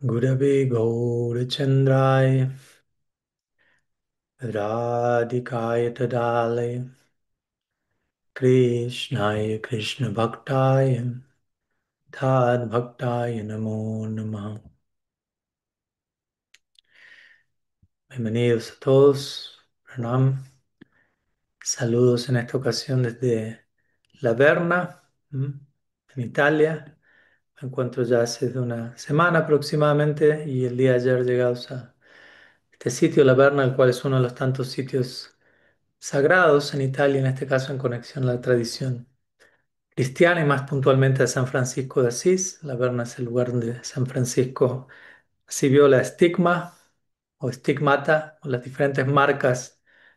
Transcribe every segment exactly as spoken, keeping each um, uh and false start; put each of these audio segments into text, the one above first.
Gurave Gaurachandrai Radhikaya Tadale Krishnaya Krishna Bhaktaya Tad Bhaktaya Namo Namaha. Bienvenidos a todos. Pranam. Saludos en esta ocasión desde La Verna, ¿m? en Italia. Me encuentro ya hace de una semana aproximadamente y el día de ayer llegados a este sitio, La Verna, el cual es uno de los tantos sitios sagrados en Italia, en este caso en conexión a la tradición cristiana y más puntualmente a San Francisco de Asís. La Verna es el lugar donde San Francisco recibió la estigma o estigmata o las diferentes marcas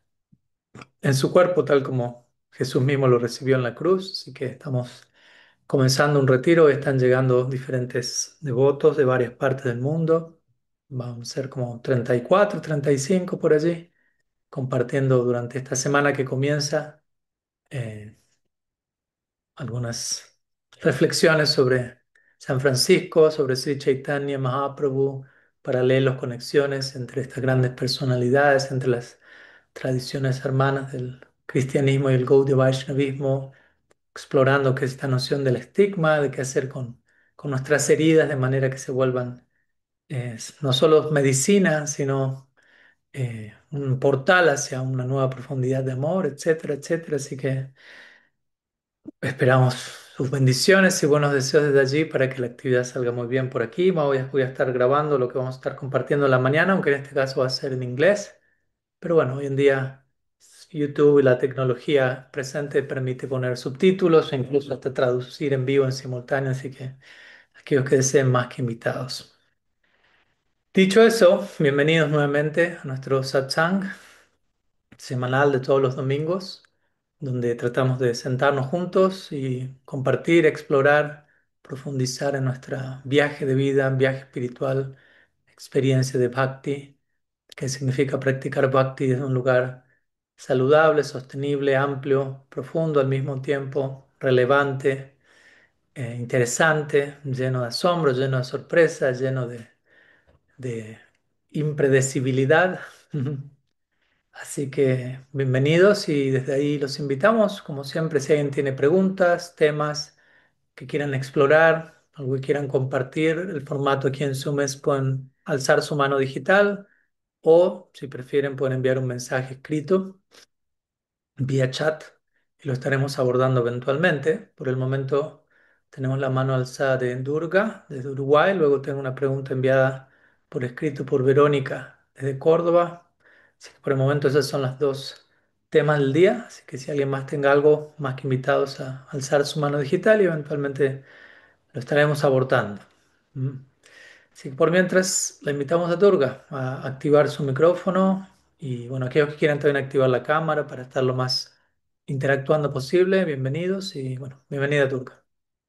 en su cuerpo, tal como Jesús mismo lo recibió en la cruz. Así que estamos comenzando un retiro. Están llegando diferentes devotos de varias partes del mundo. Van a ser como treinta y cuatro, treinta y cinco por allí, compartiendo durante esta semana que comienza eh, algunas reflexiones sobre San Francisco, sobre Sri Chaitanya Mahaprabhu, paralelos, conexiones entre estas grandes personalidades, entre las tradiciones hermanas del cristianismo y el Gaudiya Vaishnavismo, explorando qué es esta noción del estigma, de qué hacer con, con nuestras heridas de manera que se vuelvan eh, no solo medicina, sino eh, un portal hacia una nueva profundidad de amor, etcétera, etcétera. Así que esperamos sus bendiciones y buenos deseos desde allí para que la actividad salga muy bien por aquí. Voy a, voy a estar grabando lo que vamos a estar compartiendo en la mañana, aunque en este caso va a ser en inglés. Pero bueno, hoy en día YouTube y la tecnología presente permite poner subtítulos e incluso hasta traducir en vivo, en simultáneo, así que aquellos que deseen más que invitados. Dicho eso, bienvenidos nuevamente a nuestro satsang semanal de todos los domingos, donde tratamos de sentarnos juntos y compartir, explorar, profundizar en nuestro viaje de vida, viaje espiritual, experiencia de bhakti, que significa practicar bhakti desde un lugar saludable, sostenible, amplio, profundo al mismo tiempo, relevante, eh, interesante, lleno de asombro, lleno de sorpresa, lleno de, de impredecibilidad. Así que bienvenidos y desde ahí los invitamos, como siempre, si alguien tiene preguntas, temas que quieran explorar, algo que quieran compartir, el formato aquí en Zoom es pueden alzar su mano digital o si prefieren pueden enviar un mensaje escrito vía chat y lo estaremos abordando eventualmente. Por el momento tenemos la mano alzada de Durga desde Uruguay, luego tengo una pregunta enviada por escrito por Verónica desde Córdoba. Así que por el momento esos son los dos temas del día, así que si alguien más tenga algo, más que invitados a alzar su mano digital y eventualmente lo estaremos abordando. ¿Mm? Así que por mientras, la invitamos a Durga a activar su micrófono y bueno, aquellos que quieran también activar la cámara para estar lo más interactuando posible, bienvenidos y bueno, bienvenida Durga.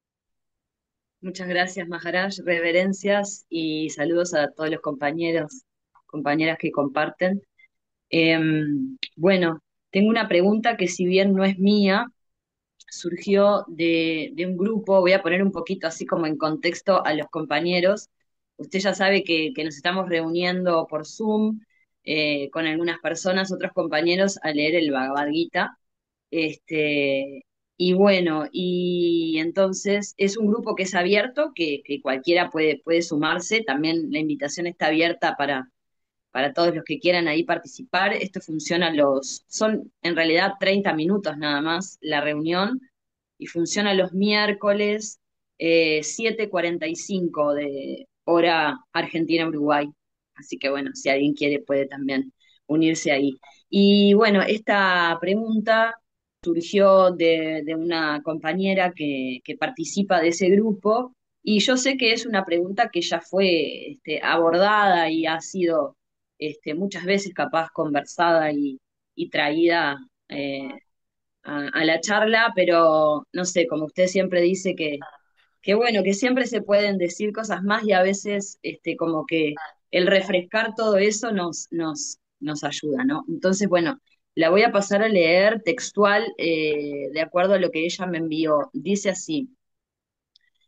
Muchas gracias, Maharaj. Reverencias y saludos a todos los compañeros, compañeras que comparten. Eh, bueno, tengo una pregunta que si bien no es mía, surgió de, de un grupo. Voy a poner un poquito así como en contexto a los compañeros. Usted ya sabe que, que nos estamos reuniendo por Zoom eh, con algunas personas, otros compañeros, a leer el Bhagavad Gita. Este, y bueno, y entonces es un grupo que es abierto, que, que cualquiera puede, puede sumarse. También la invitación está abierta para, para todos los que quieran ahí participar. Esto funciona los, son en realidad treinta minutos nada más la reunión y funciona los miércoles eh, siete y cuarenta y cinco de hora Argentina-Uruguay. Así que bueno, si alguien quiere puede también unirse ahí. Y bueno, esta pregunta surgió de, de una compañera que, que participa de ese grupo y yo sé que es una pregunta que ya fue este, abordada y ha sido este, muchas veces capaz conversada y, y traída eh, a, a la charla, pero no sé, como usted siempre dice que, que bueno, que siempre se pueden decir cosas más y a veces este, como que el refrescar todo eso nos, nos, nos ayuda, ¿no? Entonces, bueno, la voy a pasar a leer textual eh, de acuerdo a lo que ella me envió. Dice así.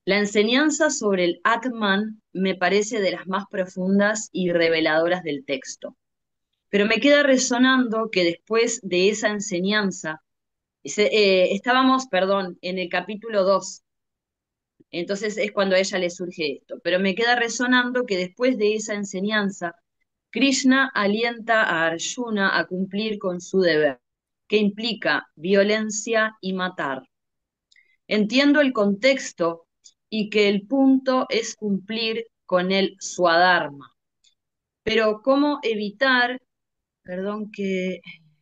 La enseñanza sobre el Atman me parece de las más profundas y reveladoras del texto, pero me queda resonando que después de esa enseñanza, se- eh, estábamos, perdón, en el capítulo dos. Entonces es cuando a ella le surge esto. Pero me queda resonando que después de esa enseñanza, Krishna alienta a Arjuna a cumplir con su deber, que implica violencia y matar. Entiendo el contexto y que el punto es cumplir con el swadharma. Pero ¿cómo evitar, perdón, que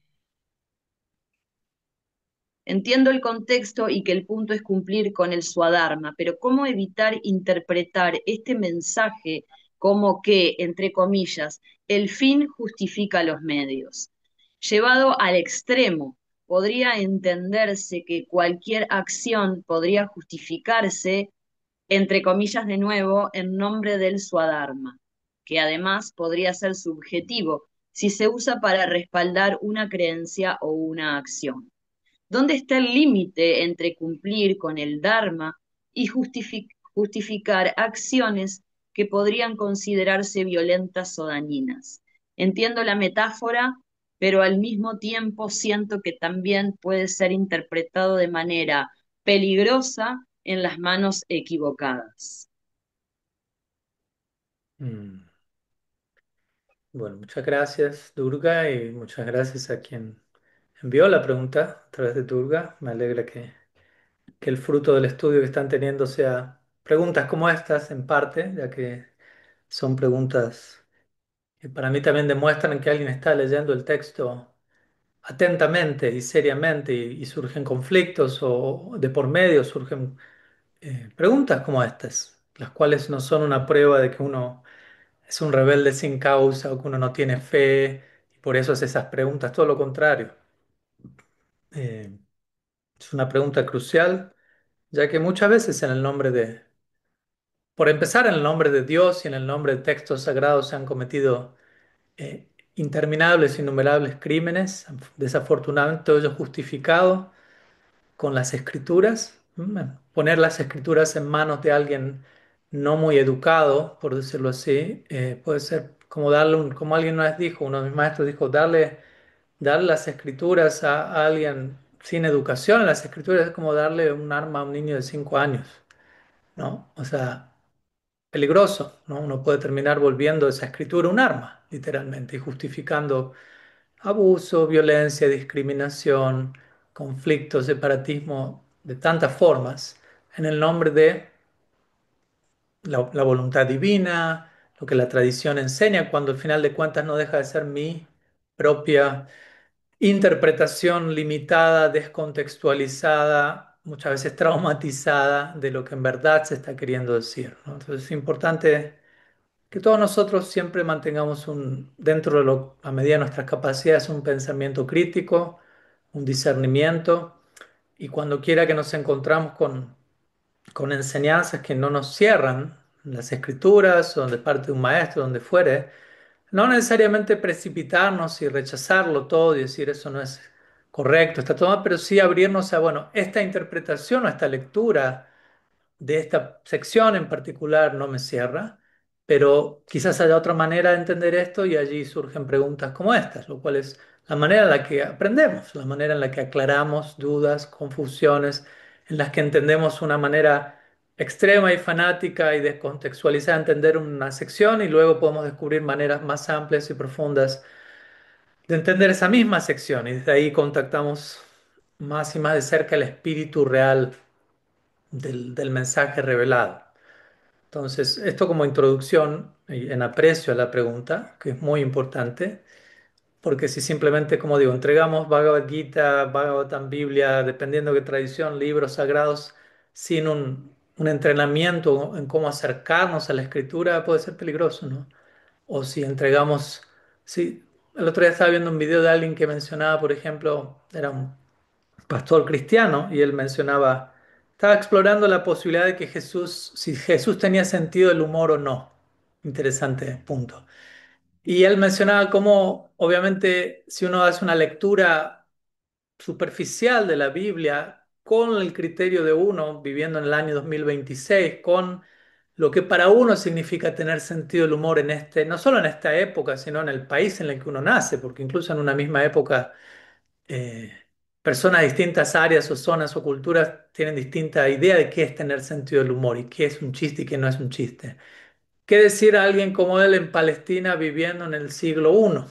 entiendo el contexto y que el punto es cumplir con el Swadharma, pero ¿cómo evitar interpretar este mensaje como que, entre comillas, el fin justifica los medios? Llevado al extremo, podría entenderse que cualquier acción podría justificarse, entre comillas de nuevo, en nombre del Swadharma, que además podría ser subjetivo si se usa para respaldar una creencia o una acción. ¿Dónde está el límite entre cumplir con el Dharma y justific- justificar acciones que podrían considerarse violentas o dañinas? Entiendo la metáfora, pero al mismo tiempo siento que también puede ser interpretado de manera peligrosa en las manos equivocadas. Mm. Bueno, muchas gracias, Durga, y muchas gracias a quien envió la pregunta a través de Durga. Me alegra que, que el fruto del estudio que están teniendo sea preguntas como estas, en parte, ya que son preguntas que para mí también demuestran que alguien está leyendo el texto atentamente y seriamente y, y surgen conflictos o de por medio surgen eh, preguntas como estas, las cuales no son una prueba de que uno es un rebelde sin causa o que uno no tiene fe y por eso hace esas preguntas, todo lo contrario. Eh, es una pregunta crucial, ya que muchas veces en el nombre de, por empezar, en el nombre de Dios y en el nombre de textos sagrados se han cometido eh, interminables, innumerables crímenes, desafortunadamente todo ello justificado con las escrituras. ¿m? Poner las escrituras en manos de alguien no muy educado, por decirlo así, eh, puede ser como darle un, como alguien una vez dijo, uno de mis maestros dijo, darle, darle las escrituras a, a alguien sin educación en las escrituras es como darle un arma a un niño de cinco años, ¿no? O sea, peligroso, ¿no? Uno puede terminar volviendo esa escritura un arma, literalmente, y justificando abuso, violencia, discriminación, conflicto, separatismo de tantas formas en el nombre de la, la voluntad divina, lo que la tradición enseña, cuando al final de cuentas no deja de ser mi propia interpretación limitada, descontextualizada, muchas veces traumatizada de lo que en verdad se está queriendo decir, ¿no? Entonces es importante que todos nosotros siempre mantengamos un, dentro de lo, a medida de nuestras capacidades, un pensamiento crítico, un discernimiento, y cuando quiera que nos encontramos con, con enseñanzas que no nos cierran, las escrituras o de parte de un maestro, donde fuere, no necesariamente precipitarnos y rechazarlo todo y decir eso no es correcto, está todo mal, pero sí abrirnos a, bueno, esta interpretación o esta lectura de esta sección en particular no me cierra, pero quizás haya otra manera de entender esto y allí surgen preguntas como estas, lo cual es la manera en la que aprendemos, la manera en la que aclaramos dudas, confusiones, en las que entendemos una manera extrema y fanática y descontextualizada de entender una sección y luego podemos descubrir maneras más amplias y profundas de entender esa misma sección y desde ahí contactamos más y más de cerca el espíritu real del, del mensaje revelado. Entonces, esto como introducción y en aprecio a la pregunta, que es muy importante, porque si simplemente, como digo, entregamos Bhagavad Gita, Bhagavatam, Biblia, dependiendo de qué tradición, libros sagrados, sin un, un entrenamiento en cómo acercarnos a la escritura, puede ser peligroso, ¿no? O si entregamos, sí, el otro día estaba viendo un video de alguien que mencionaba, por ejemplo, era un pastor cristiano y él mencionaba, estaba explorando la posibilidad de que Jesús, si Jesús tenía sentido del humor o no. Interesante punto. Y él mencionaba cómo, obviamente, si uno hace una lectura superficial de la Biblia, con el criterio de uno, viviendo en el año dos mil veintiséis, con lo que para uno significa tener sentido del humor en este, no solo en esta época, sino en el país en el que uno nace, porque incluso en una misma época, eh, personas de distintas áreas o zonas o culturas tienen distinta idea de qué es tener sentido del humor y qué es un chiste y qué no es un chiste. ¿Qué decir a alguien como él en Palestina viviendo en el siglo primero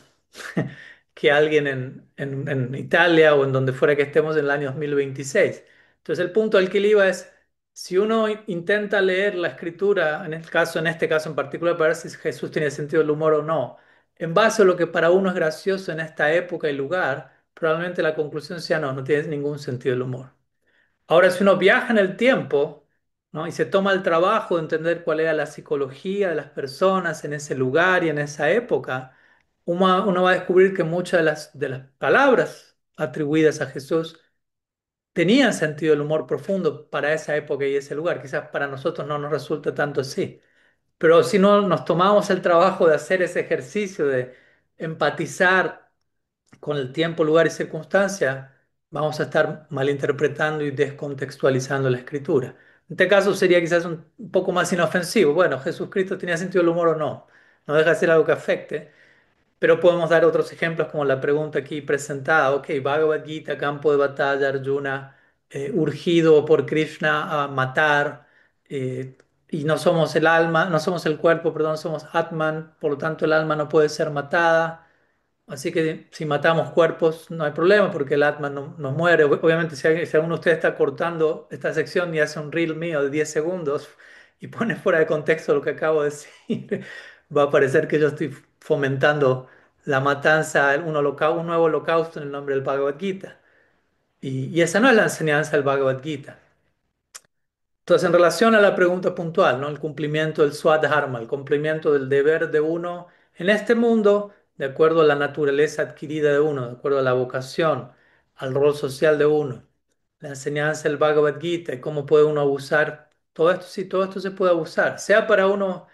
que alguien en, en- en Italia o en donde fuera que estemos en el año dos mil veintiséis? Entonces el punto al que él iba es, si uno in- intenta leer la escritura, en el caso, en este caso en particular, para ver si Jesús tiene sentido del humor o no, en base a lo que para uno es gracioso en esta época y lugar, probablemente la conclusión sea no, no tiene ningún sentido del humor. Ahora, si uno viaja en el tiempo, ¿no? Y se toma el trabajo de entender cuál era la psicología de las personas en ese lugar y en esa época, uno, uno va a descubrir que muchas de las, de las palabras atribuidas a Jesús tenían sentido del humor profundo para esa época y ese lugar. Quizás para nosotros no nos resulta tanto así. Pero si no nos tomamos el trabajo de hacer ese ejercicio de empatizar con el tiempo, lugar y circunstancia, vamos a estar malinterpretando y descontextualizando la escritura. En este caso sería quizás un un poco más inofensivo. Bueno, ¿Jesucristo tenía sentido del humor o no? No deja de ser algo que afecte, pero podemos dar otros ejemplos como la pregunta aquí presentada. Ok, Bhagavad Gita, campo de batalla, Arjuna, eh, urgido por Krishna a matar, eh, y no somos el alma, no somos el cuerpo, perdón, somos Atman, por lo tanto el alma no puede ser matada. Así que si matamos cuerpos no hay problema porque el Atman no, no muere. Ob- Obviamente si, alguien- si alguno de ustedes está cortando esta sección y hace un reel mío de diez segundos y pone fuera de contexto lo que acabo de decir, va a parecer que yo estoy fomentando la matanza, un, holocau- un nuevo holocausto en el nombre del Bhagavad Gita. Y, y esa no es la enseñanza del Bhagavad Gita. Entonces, en relación a la pregunta puntual, ¿no? El cumplimiento del Swadharma, el cumplimiento del deber de uno en este mundo, de acuerdo a la naturaleza adquirida de uno, de acuerdo a la vocación, al rol social de uno, la enseñanza del Bhagavad Gita y cómo puede uno abusar, todo esto, sí, todo esto se puede abusar, sea para uno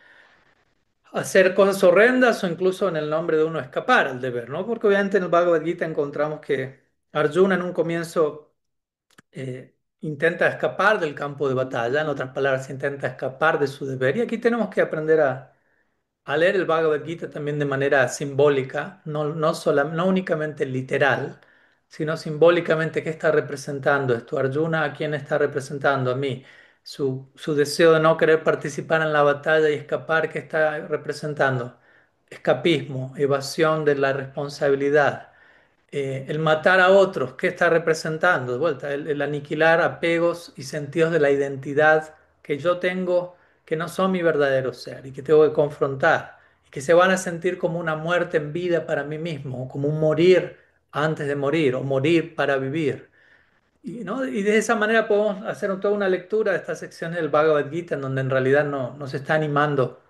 hacer cosas horrendas o incluso en el nombre de uno escapar al deber, ¿no? Porque obviamente en el Bhagavad Gita encontramos que Arjuna en un comienzo eh, intenta escapar del campo de batalla, en otras palabras, intenta escapar de su deber. Y aquí tenemos que aprender a, a leer el Bhagavad Gita también de manera simbólica, no, no, sola- no únicamente literal, sino simbólicamente qué está representando esto. Arjuna, ¿a quién está representando? A mí. Su, su deseo de no querer participar en la batalla y escapar, ¿qué está representando? Escapismo, evasión de la responsabilidad. Eh, el matar a otros, ¿qué está representando? De vuelta, el, el aniquilar apegos y sentidos de la identidad que yo tengo, que no son mi verdadero ser y que tengo que confrontar y que se van a sentir como una muerte en vida para mí mismo, o como un morir antes de morir o morir para vivir. Y, ¿no? Y de esa manera podemos hacer toda una lectura de estas secciones del Bhagavad Gita en donde en realidad no, no se está animando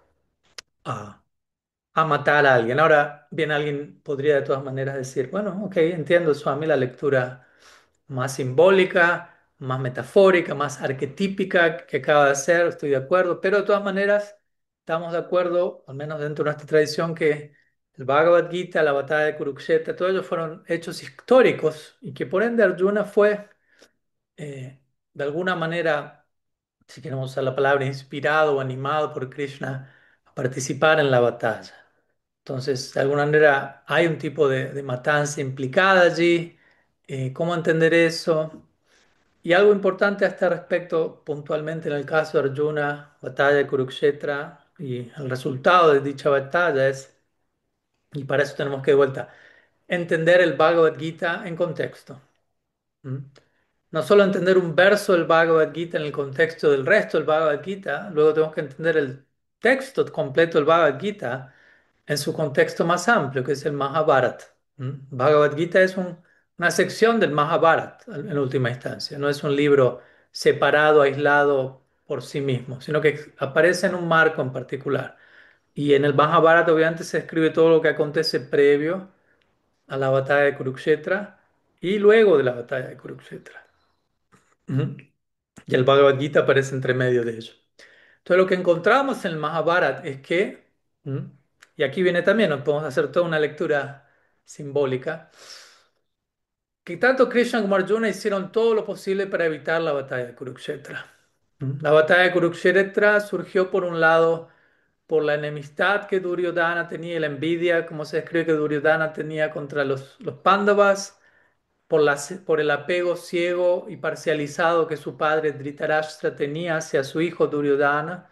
a a matar a alguien. Ahora, bien, alguien podría de todas maneras decir, bueno, ok, entiendo, Swami, la lectura más simbólica, más metafórica, más arquetípica que acaba de hacer, estoy de acuerdo, pero de todas maneras estamos de acuerdo, al menos dentro de nuestra tradición, que el Bhagavad Gita, la batalla de Kurukshetra, todos ellos fueron hechos históricos y que por ende Arjuna fue, eh, de alguna manera, si queremos usar la palabra, inspirado o animado por Krishna a participar en la batalla. Entonces, de alguna manera hay un tipo de, de matanza implicada allí. Eh, ¿cómo entender eso? Y algo importante a este respecto, puntualmente en el caso de Arjuna, batalla de Kurukshetra, y el resultado de dicha batalla es, y para eso tenemos que de vuelta, entender el Bhagavad Gita en contexto. ¿Mm? No solo entender un verso del Bhagavad Gita en el contexto del resto del Bhagavad Gita, luego tenemos que entender el texto completo del Bhagavad Gita en su contexto más amplio, que es el Mahabharata. ¿Mm? Bhagavad Gita es un- una sección del Mahabharata en última instancia, no es un libro separado, aislado por sí mismo, sino que aparece en un marco en particular. Y en el Mahabharata obviamente se escribe todo lo que acontece previo a la batalla de Kurukshetra y luego de la batalla de Kurukshetra. Ujú. Y el Bhagavad Gita aparece entre medio de ellos. Entonces lo que encontramos en el Mahabharata es que, ¿mm? Y aquí viene también, nos podemos hacer toda una lectura simbólica, que tanto Krishna como Arjuna hicieron todo lo posible para evitar la batalla de Kurukshetra. ¿Mm? La batalla de Kurukshetra surgió por un lado por la enemistad que Duryodhana tenía y la envidia, como se describe que Duryodhana tenía contra los, los Pándavas, por, la- por el apego ciego y parcializado que su padre Dhritarashtra tenía hacia su hijo Duryodhana.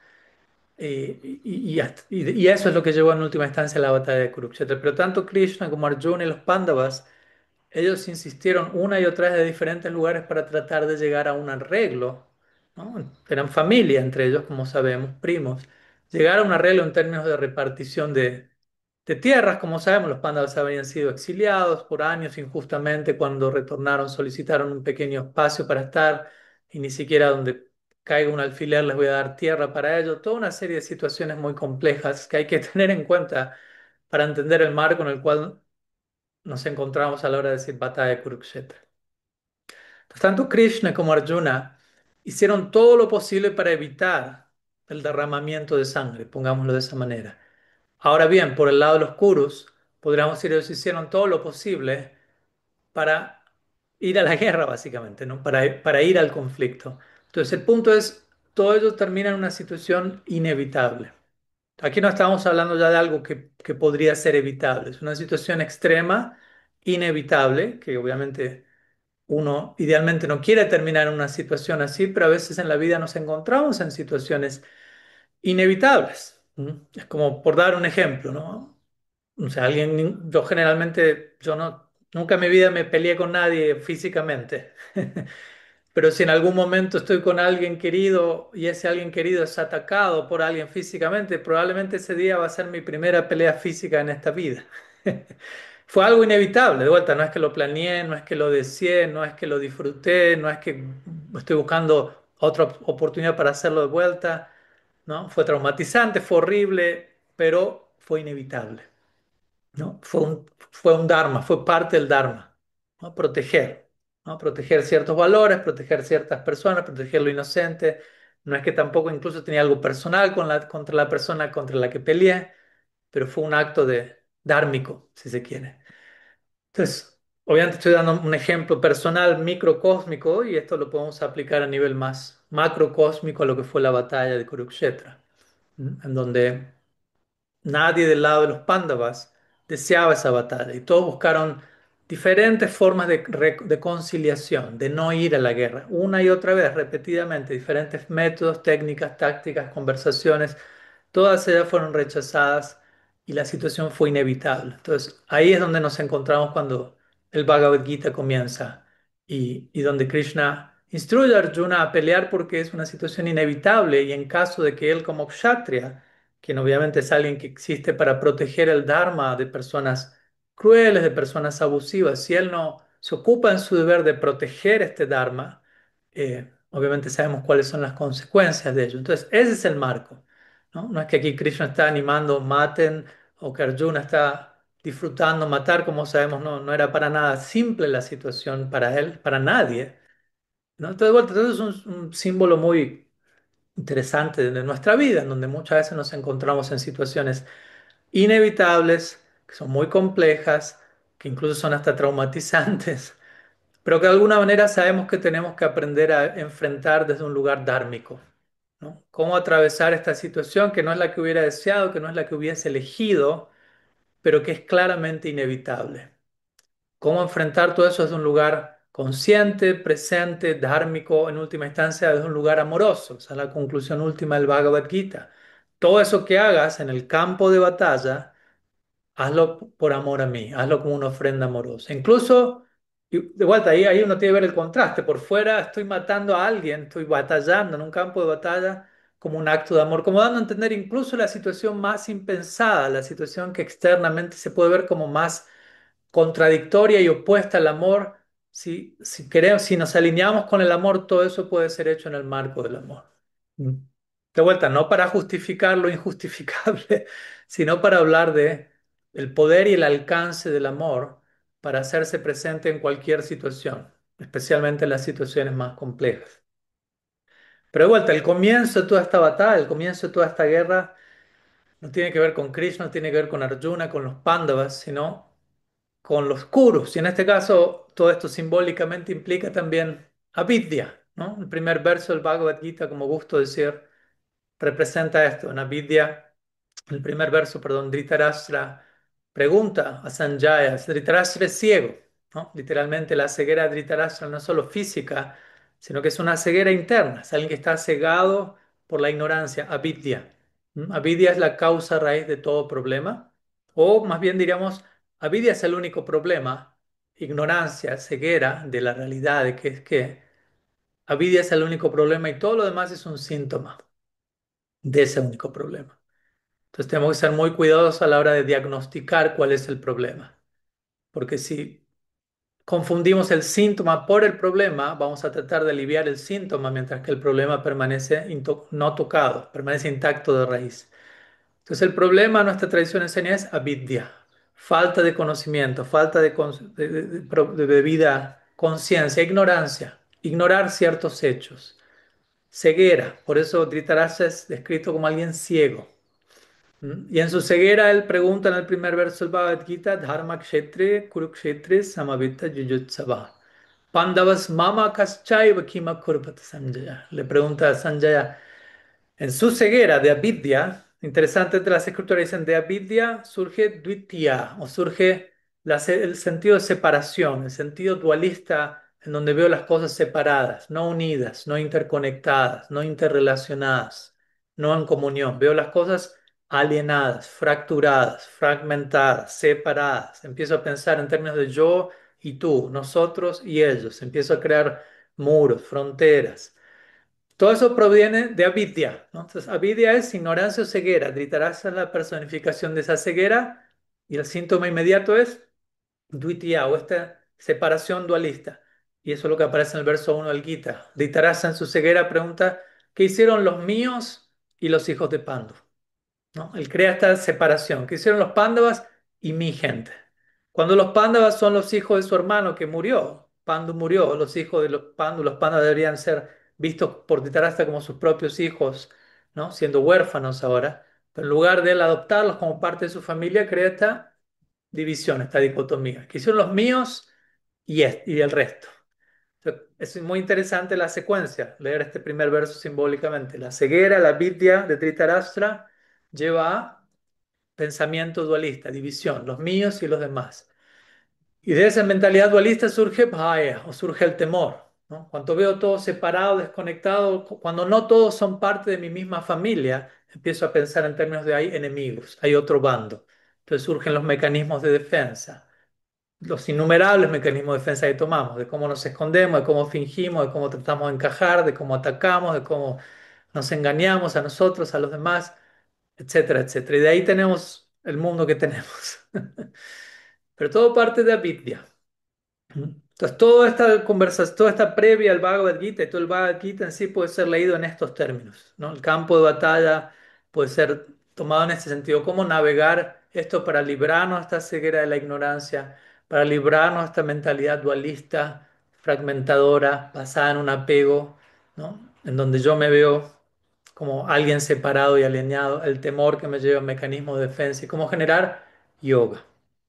Eh, y, y hasta- y- y eso es lo que llevó en última instancia a la batalla de Kurukshetra. Pero tanto Krishna como Arjuna y los Pándavas, ellos insistieron una y otra vez de diferentes lugares para tratar de llegar a un arreglo, ¿no? Eran familia entre ellos, como sabemos, primos. Llegar a un arreglo en términos de repartición de, de tierras, como sabemos, los Pándavas habían sido exiliados por años injustamente. Cuando retornaron solicitaron un pequeño espacio para estar y ni siquiera donde caiga un alfiler les voy a dar tierra para ello. Toda una serie de situaciones muy complejas que hay que tener en cuenta para entender el marco en el cual nos encontramos a la hora de decir batalla de Kurukshetra. Pues tanto Krishna como Arjuna hicieron todo lo posible para evitar el derramamiento de sangre, pongámoslo de esa manera. Ahora bien, por el lado de los Kurus, podríamos decir ellos hicieron todo lo posible para ir a la guerra, básicamente, ¿no? Para, para ir al conflicto. Entonces, el punto es, todo ello termina en una situación inevitable. Aquí no estamos hablando ya de algo que, que podría ser evitable, es una situación extrema, inevitable, que obviamente uno idealmente no quiere terminar en una situación así, pero a veces en la vida nos encontramos en situaciones inevitables. ¿M? Es como por dar un ejemplo, ¿no? O sea, alguien, yo generalmente, yo no, nunca en mi vida me peleé con nadie físicamente. Pero si en algún momento estoy con alguien querido y ese alguien querido es atacado por alguien físicamente, probablemente ese día va a ser mi primera pelea física en esta vida. Fue algo inevitable, de vuelta, no es que lo planeé, no es que lo deseé, no es que lo disfruté, no es que estoy buscando otra oportunidad para hacerlo de vuelta, ¿no? Fue traumatizante, fue horrible, pero fue inevitable. ¿No? Fue un, fue un dharma, fue parte del dharma, ¿no? Proteger, ¿no? Proteger ciertos valores, proteger ciertas personas, proteger lo inocente. No es que tampoco incluso tenía algo personal con la, contra la persona contra la que peleé, pero fue un acto de dármico, si se quiere. Entonces, obviamente estoy dando un ejemplo personal microcósmico y esto lo podemos aplicar a nivel más macrocósmico a lo que fue la batalla de Kurukshetra, ¿m? En donde nadie del lado de los Pándavas deseaba esa batalla y todos buscaron diferentes formas de, re- de conciliación, de no ir a la guerra, una y otra vez, repetidamente, diferentes métodos, técnicas, tácticas, conversaciones, todas ellas fueron rechazadas y la situación fue inevitable. Entonces, ahí es donde nos encontramos cuando el Bhagavad Gita comienza y, y donde Krishna instruye a Arjuna a pelear porque es una situación inevitable y en caso de que él como kshatriya, quien obviamente es alguien que existe para proteger el Dharma de personas crueles, de personas abusivas. Si él no se ocupa en su deber de proteger este Dharma, eh, obviamente sabemos cuáles son las consecuencias de ello. Entonces, ese es el marco, ¿no? No es que aquí Krishna está animando maten o que Arjuna está disfrutando matar, como sabemos, no, no era para nada simple la situación para él, para nadie, ¿no? Entonces, de vuelta, entonces es un, un símbolo muy interesante de nuestra vida, en donde muchas veces nos encontramos en situaciones inevitables, que son muy complejas, que incluso son hasta traumatizantes, pero que de alguna manera sabemos que tenemos que aprender a enfrentar desde un lugar dármico, ¿no? Cómo atravesar esta situación que no es la que hubiera deseado, que no es la que hubiese elegido, pero que es claramente inevitable. Cómo enfrentar todo eso desde un lugar consciente, presente, dhármico, en última instancia desde un lugar amoroso. Esa es la conclusión última del Bhagavad Gita. Todo eso que hagas en el campo de batalla, hazlo por amor a mí, hazlo como una ofrenda amorosa. Incluso, y de vuelta, ahí, ahí uno tiene que ver el contraste. Por fuera estoy matando a alguien, estoy batallando en un campo de batalla como un acto de amor, como dando a entender incluso la situación más impensada, la situación que externamente se puede ver como más contradictoria y opuesta al amor. Si, si queremos, si nos alineamos con el amor, todo eso puede ser hecho en el marco del amor. Mm. De vuelta, no para justificar lo injustificable, sino para hablar de el poder y el alcance del amor para hacerse presente en cualquier situación, especialmente en las situaciones más complejas. Pero de vuelta, el comienzo de toda esta batalla, el comienzo de toda esta guerra, no tiene que ver con Krishna, no tiene que ver con Arjuna, con los Pándavas, sino con los Kurus. Y en este caso, todo esto simbólicamente implica también avidya, ¿no? El primer verso del Bhagavad Gita, como gusto decir, representa esto. En avidya, el primer verso, perdón, Dhritarashtra pregunta a Sanjaya, Dhritarashtra es ciego, ¿no? Literalmente la ceguera de Dhritarashtra no es solo física, sino que es una ceguera interna, es alguien que está cegado por la ignorancia, avidya. ¿Mm? Avidya es la causa raíz de todo problema, o más bien diríamos, avidya es el único problema, ignorancia, ceguera de la realidad, de que es que avidya es el único problema y todo lo demás es un síntoma de ese único problema. Entonces tenemos que ser muy cuidadosos a la hora de diagnosticar cuál es el problema, porque si confundimos el síntoma por el problema, vamos a tratar de aliviar el síntoma mientras que el problema permanece into- no tocado, permanece intacto de raíz. Entonces el problema, nuestra tradición enseña es avidya, falta de conocimiento, falta de, con- de, de- de pro- de debida conciencia, ignorancia, ignorar ciertos hechos, ceguera. Por eso Dhritarashtra es descrito como alguien ciego. ¿Mm? Y en su ceguera él pregunta en el primer verso del Bhagavad Gita, Dharma kshetre kurukshetre samavita yuyutsava. Pandavas mama kaschaiva kima kurvata Sanjaya. Le pregunta a Sanjaya, en su ceguera de avidya, interesante, las escrituras dicen de avidya surge dvitiya, o surge la se- el sentido de separación, el sentido dualista en donde veo las cosas separadas, no unidas, no interconectadas, no interrelacionadas, no en comunión. Veo las cosas alienadas, fracturadas, fragmentadas, separadas. Empiezo a pensar en términos de yo y tú, nosotros y ellos. Empiezo a crear muros, fronteras. Todo eso proviene de avidya, ¿no? Entonces, avidya es ignorancia o ceguera. Dhritarashtra es la personificación de esa ceguera y el síntoma inmediato es dvitiya o esta separación dualista. Y eso es lo que aparece en el verso uno del Gita. Dhritarashtra en su ceguera pregunta, ¿qué hicieron los míos y los hijos de Pandu? ¿No? Él crea esta separación. ¿Qué hicieron los Pándavas y mi gente? Cuando los Pándavas son los hijos de su hermano que murió, Pandu murió, los hijos de los Pandu, los Pándavas deberían ser vistos por Dhritarashtra como sus propios hijos, ¿no? Siendo huérfanos ahora. Pero en lugar de él adoptarlos como parte de su familia, crea esta división, esta dicotomía. ¿Qué hicieron los míos y, es- y el resto? Entonces, es muy interesante la secuencia, leer este primer verso simbólicamente. La ceguera, la vidya de Dhritarashtra lleva a pensamiento dualista, división, los míos y los demás. Y de esa mentalidad dualista surge bhaya o surge el temor, ¿no? Cuando veo todo separado, desconectado, cu- cuando no todos son parte de mi misma familia, empiezo a pensar en términos de hay enemigos, hay otro bando. Entonces surgen los mecanismos de defensa, los innumerables mecanismos de defensa que tomamos, de cómo nos escondemos, de cómo fingimos, de cómo tratamos de encajar, de cómo atacamos, de cómo nos engañamos a nosotros, a los demás, etcétera, etcétera. Y de ahí tenemos el mundo que tenemos. Pero todo parte de avidya. Entonces, toda esta conversación, toda esta previa al Bhagavad Gita y todo el Bhagavad Gita en sí puede ser leído en estos términos, ¿no? El campo de batalla puede ser tomado en este sentido. ¿Cómo navegar esto para librarnos de esta ceguera de la ignorancia, para librarnos de esta mentalidad dualista, fragmentadora, basada en un apego, ¿no? En donde yo me veo como alguien separado y alienado, el temor que me lleva a mecanismos de defensa y cómo generar yoga,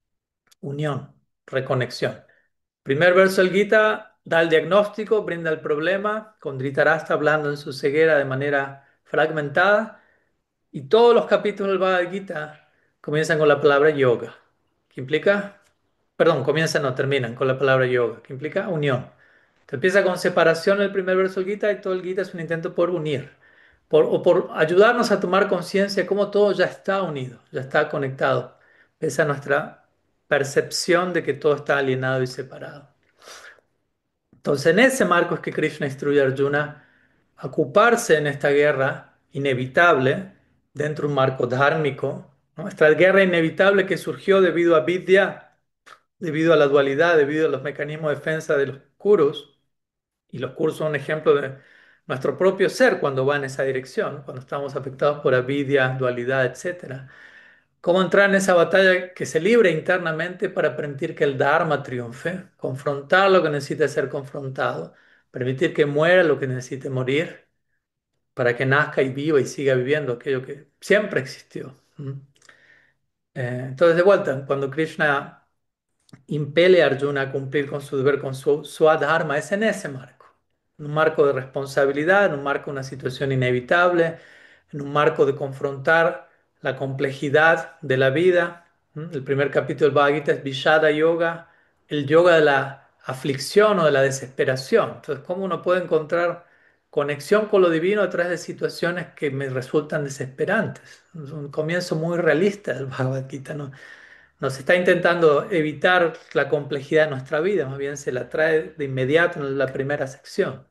unión, reconexión. Primer verso del Gita da el diagnóstico, brinda el problema, con Dhritarashtra hablando en su ceguera de manera fragmentada, y todos los capítulos del Bhagavad Gita comienzan con la palabra yoga, que implica, perdón, comienzan, no terminan con la palabra yoga, que implica unión. Te empieza con separación el primer verso del Gita y todo el Gita es un intento por unir, por, o por ayudarnos a tomar conciencia de cómo todo ya está unido, ya está conectado, pese a nuestra percepción de que todo está alienado y separado. Entonces, en ese marco es que Krishna instruye a Arjuna a ocuparse en esta guerra inevitable dentro de un marco dhármico, ¿no? Esta guerra inevitable que surgió debido a Vidya, debido a la dualidad, debido a los mecanismos de defensa de los Kurus, y los Kurus son un ejemplo de nuestro propio ser cuando va en esa dirección, cuando estamos afectados por avidya, dualidad, etcétera. ¿Cómo entrar en esa batalla que se libre internamente para permitir que el Dharma triunfe? Confrontar lo que necesita ser confrontado, permitir que muera lo que necesite morir, para que nazca y viva y siga viviendo aquello que siempre existió. ¿Mm? Eh, entonces, de vuelta, cuando Krishna impele a Arjuna a cumplir con su deber, con su Swadharma, es en ese marco, en un marco de responsabilidad, en un marco de una situación inevitable, en un marco de confrontar la complejidad de la vida. ¿Mm? El primer capítulo del Bhagavad Gita es Vishada Yoga, el yoga de la aflicción o de la desesperación. Entonces, ¿cómo uno puede encontrar conexión con lo divino a través de situaciones que me resultan desesperantes? Es un comienzo muy realista del Bhagavad Gita, ¿no? Nos está intentando evitar la complejidad de nuestra vida, más bien se la trae de inmediato en la primera sección.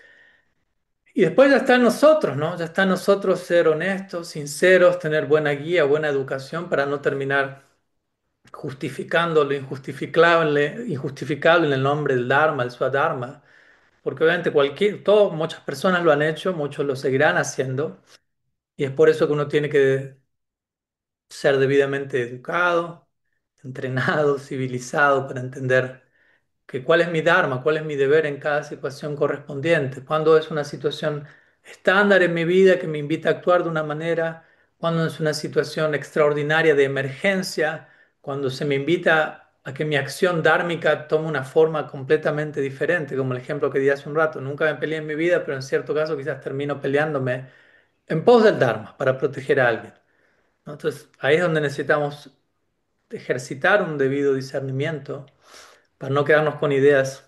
Y después ya está en nosotros, ¿no? Ya está en nosotros ser honestos, sinceros, tener buena guía, buena educación para no terminar justificando lo injustificable, injustificable en el nombre del Dharma, el Swadharma, porque obviamente cualquier, todo, muchas personas lo han hecho, muchos lo seguirán haciendo, y es por eso que uno tiene que ser debidamente educado, entrenado, civilizado para entender que cuál es mi dharma, cuál es mi deber en cada situación correspondiente, cuando es una situación estándar en mi vida que me invita a actuar de una manera, cuando es una situación extraordinaria de emergencia, cuando se me invita a que mi acción dármica tome una forma completamente diferente, como el ejemplo que di hace un rato. Nunca me peleé en mi vida, pero en cierto caso quizás termino peleándome en pos del dharma, para proteger a alguien, ¿no? Entonces, ahí es donde necesitamos ejercitar un debido discernimiento para no quedarnos con ideas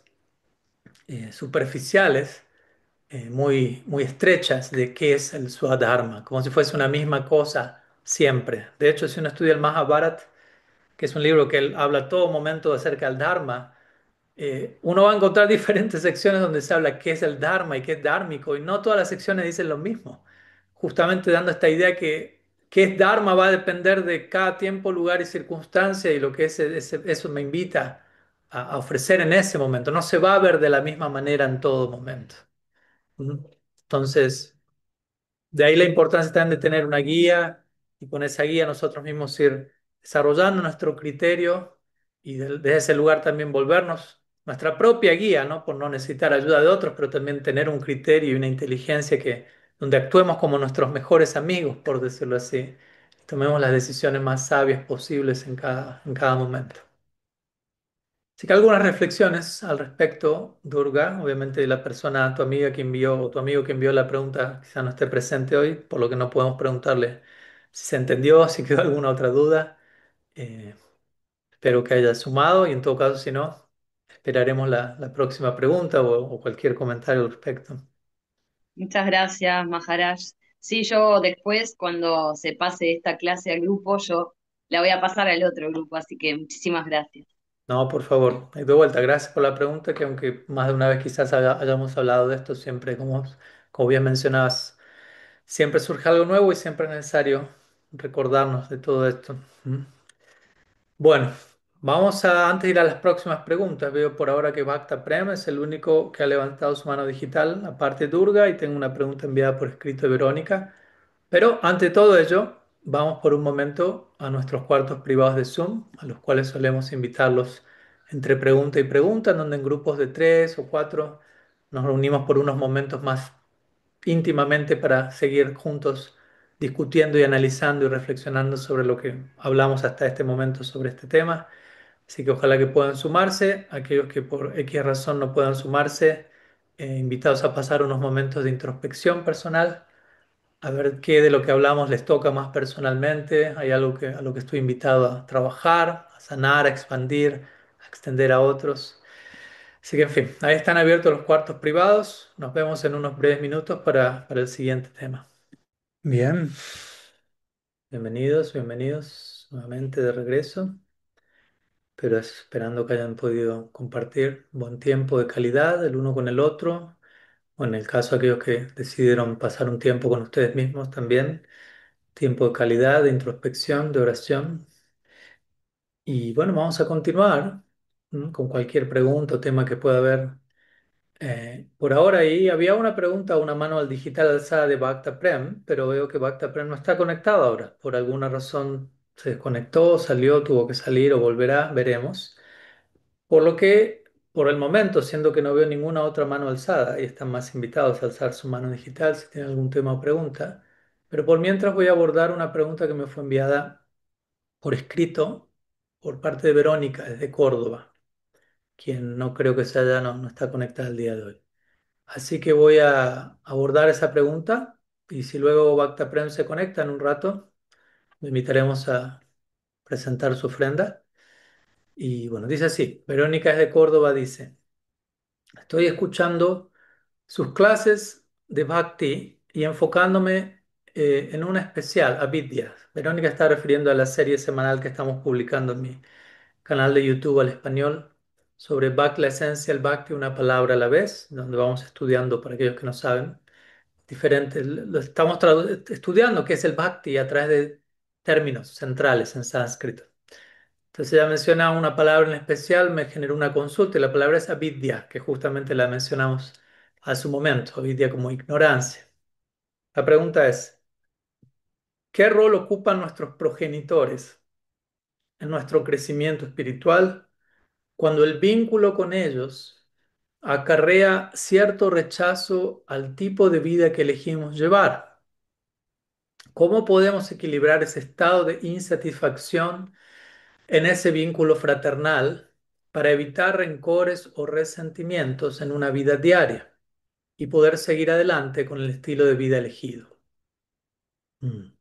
eh, superficiales, eh, muy, muy estrechas de qué es el Swadharma, como si fuese una misma cosa siempre. De hecho, si uno estudia el Mahabharata, que es un libro que él habla todo momento acerca del Dharma, eh, uno va a encontrar diferentes secciones donde se habla qué es el Dharma y qué es dármico, y no todas las secciones dicen lo mismo, justamente dando esta idea que qué es Dharma va a depender de cada tiempo, lugar y circunstancia, y lo que ese- ese- eso me invita a, a ofrecer en ese momento. No se va a ver de la misma manera en todo momento. ¿Mm? Entonces, de ahí la importancia también de tener una guía y con esa guía nosotros mismos ir desarrollando nuestro criterio y de- desde ese lugar también volvernos nuestra propia guía, ¿no? Por no necesitar ayuda de otros, pero también tener un criterio y una inteligencia que, donde actuemos como nuestros mejores amigos, por decirlo así, y tomemos las decisiones más sabias posibles en cada, en cada momento. Así que algunas reflexiones al respecto, Durga. Obviamente la persona, tu amiga que envió, o tu amigo que envió la pregunta, quizá no esté presente hoy, por lo que no podemos preguntarle si se entendió, si quedó alguna otra duda. Eh, espero que haya sumado y en todo caso, si no, esperaremos la, la próxima pregunta o, o cualquier comentario al respecto. Muchas gracias, Maharaj. Sí, yo después, cuando se pase esta clase al grupo, yo la voy a pasar al otro grupo, así que muchísimas gracias. No, por favor, de vuelta, gracias por la pregunta, que aunque más de una vez quizás haya- hayamos hablado de esto, siempre, como, como bien mencionabas, siempre surge algo nuevo y siempre es necesario recordarnos de todo esto. ¿Mm? Bueno, vamos a, antes de ir a las próximas preguntas, veo por ahora que Bhakta Prem es el único que ha levantado su mano digital, aparte de Durga, y tengo una pregunta enviada por escrito de Verónica. Pero ante todo ello, vamos por un momento a nuestros cuartos privados de Zoom, a los cuales solemos invitarlos entre pregunta y pregunta, en donde en grupos de tres o cuatro nos reunimos por unos momentos más íntimamente para seguir juntos discutiendo y analizando y reflexionando sobre lo que hablamos hasta este momento sobre este tema. Así que ojalá que puedan sumarse, aquellos que por X razón no puedan sumarse, eh, invitados a pasar unos momentos de introspección personal, a ver qué de lo que hablamos les toca más personalmente, hay algo que, a lo que estoy invitado a trabajar, a sanar, a expandir, a extender a otros. Así que, en fin, ahí están abiertos los cuartos privados. Nos vemos en unos breves minutos para, para el siguiente tema. Bien, bienvenidos, bienvenidos nuevamente de regreso, pero esperando que hayan podido compartir buen tiempo de calidad el uno con el otro, o en el caso de aquellos que decidieron pasar un tiempo con ustedes mismos también, tiempo de calidad, de introspección, de oración. Y bueno, vamos a continuar, ¿no? Con cualquier pregunta o tema que pueda haber. Eh, por ahora ahí había una pregunta, una manual digital alzada de Bhakta Prem, pero veo que Bhakta Prem no está conectado ahora. Por alguna razón se desconectó, salió, tuvo que salir o volverá, veremos. Por lo que, por el momento, siendo que no veo ninguna otra mano alzada, y están más invitados a alzar su mano digital si tienen algún tema o pregunta. Pero por mientras voy a abordar una pregunta que me fue enviada por escrito por parte de Verónica desde Córdoba, quien no creo que se haya, no, no está conectada el día de hoy. Así que voy a abordar esa pregunta y si luego Bhakta Prem se conecta en un rato, le invitaremos a presentar su ofrenda. Y bueno, dice así, Verónica es de Córdoba, dice, estoy escuchando sus clases de Bhakti y enfocándome eh, en una especial, Avidya. Verónica está refiriendo a la serie semanal que estamos publicando en mi canal de YouTube al español sobre Bhakti, la esencia del Bhakti, una palabra a la vez, donde vamos estudiando, para aquellos que no saben, diferentes, lo estamos tradu- estudiando qué es el Bhakti a través de términos centrales en sánscrito. Entonces ella menciona una palabra en especial, me generó una consulta y la palabra es avidya, que justamente la mencionamos hace su momento, avidya como ignorancia. La pregunta es, ¿qué rol ocupan nuestros progenitores en nuestro crecimiento espiritual cuando el vínculo con ellos acarrea cierto rechazo al tipo de vida que elegimos llevar? ¿Cómo podemos equilibrar ese estado de insatisfacción en ese vínculo fraternal para evitar rencores o resentimientos en una vida diaria y poder seguir adelante con el estilo de vida elegido? Mm.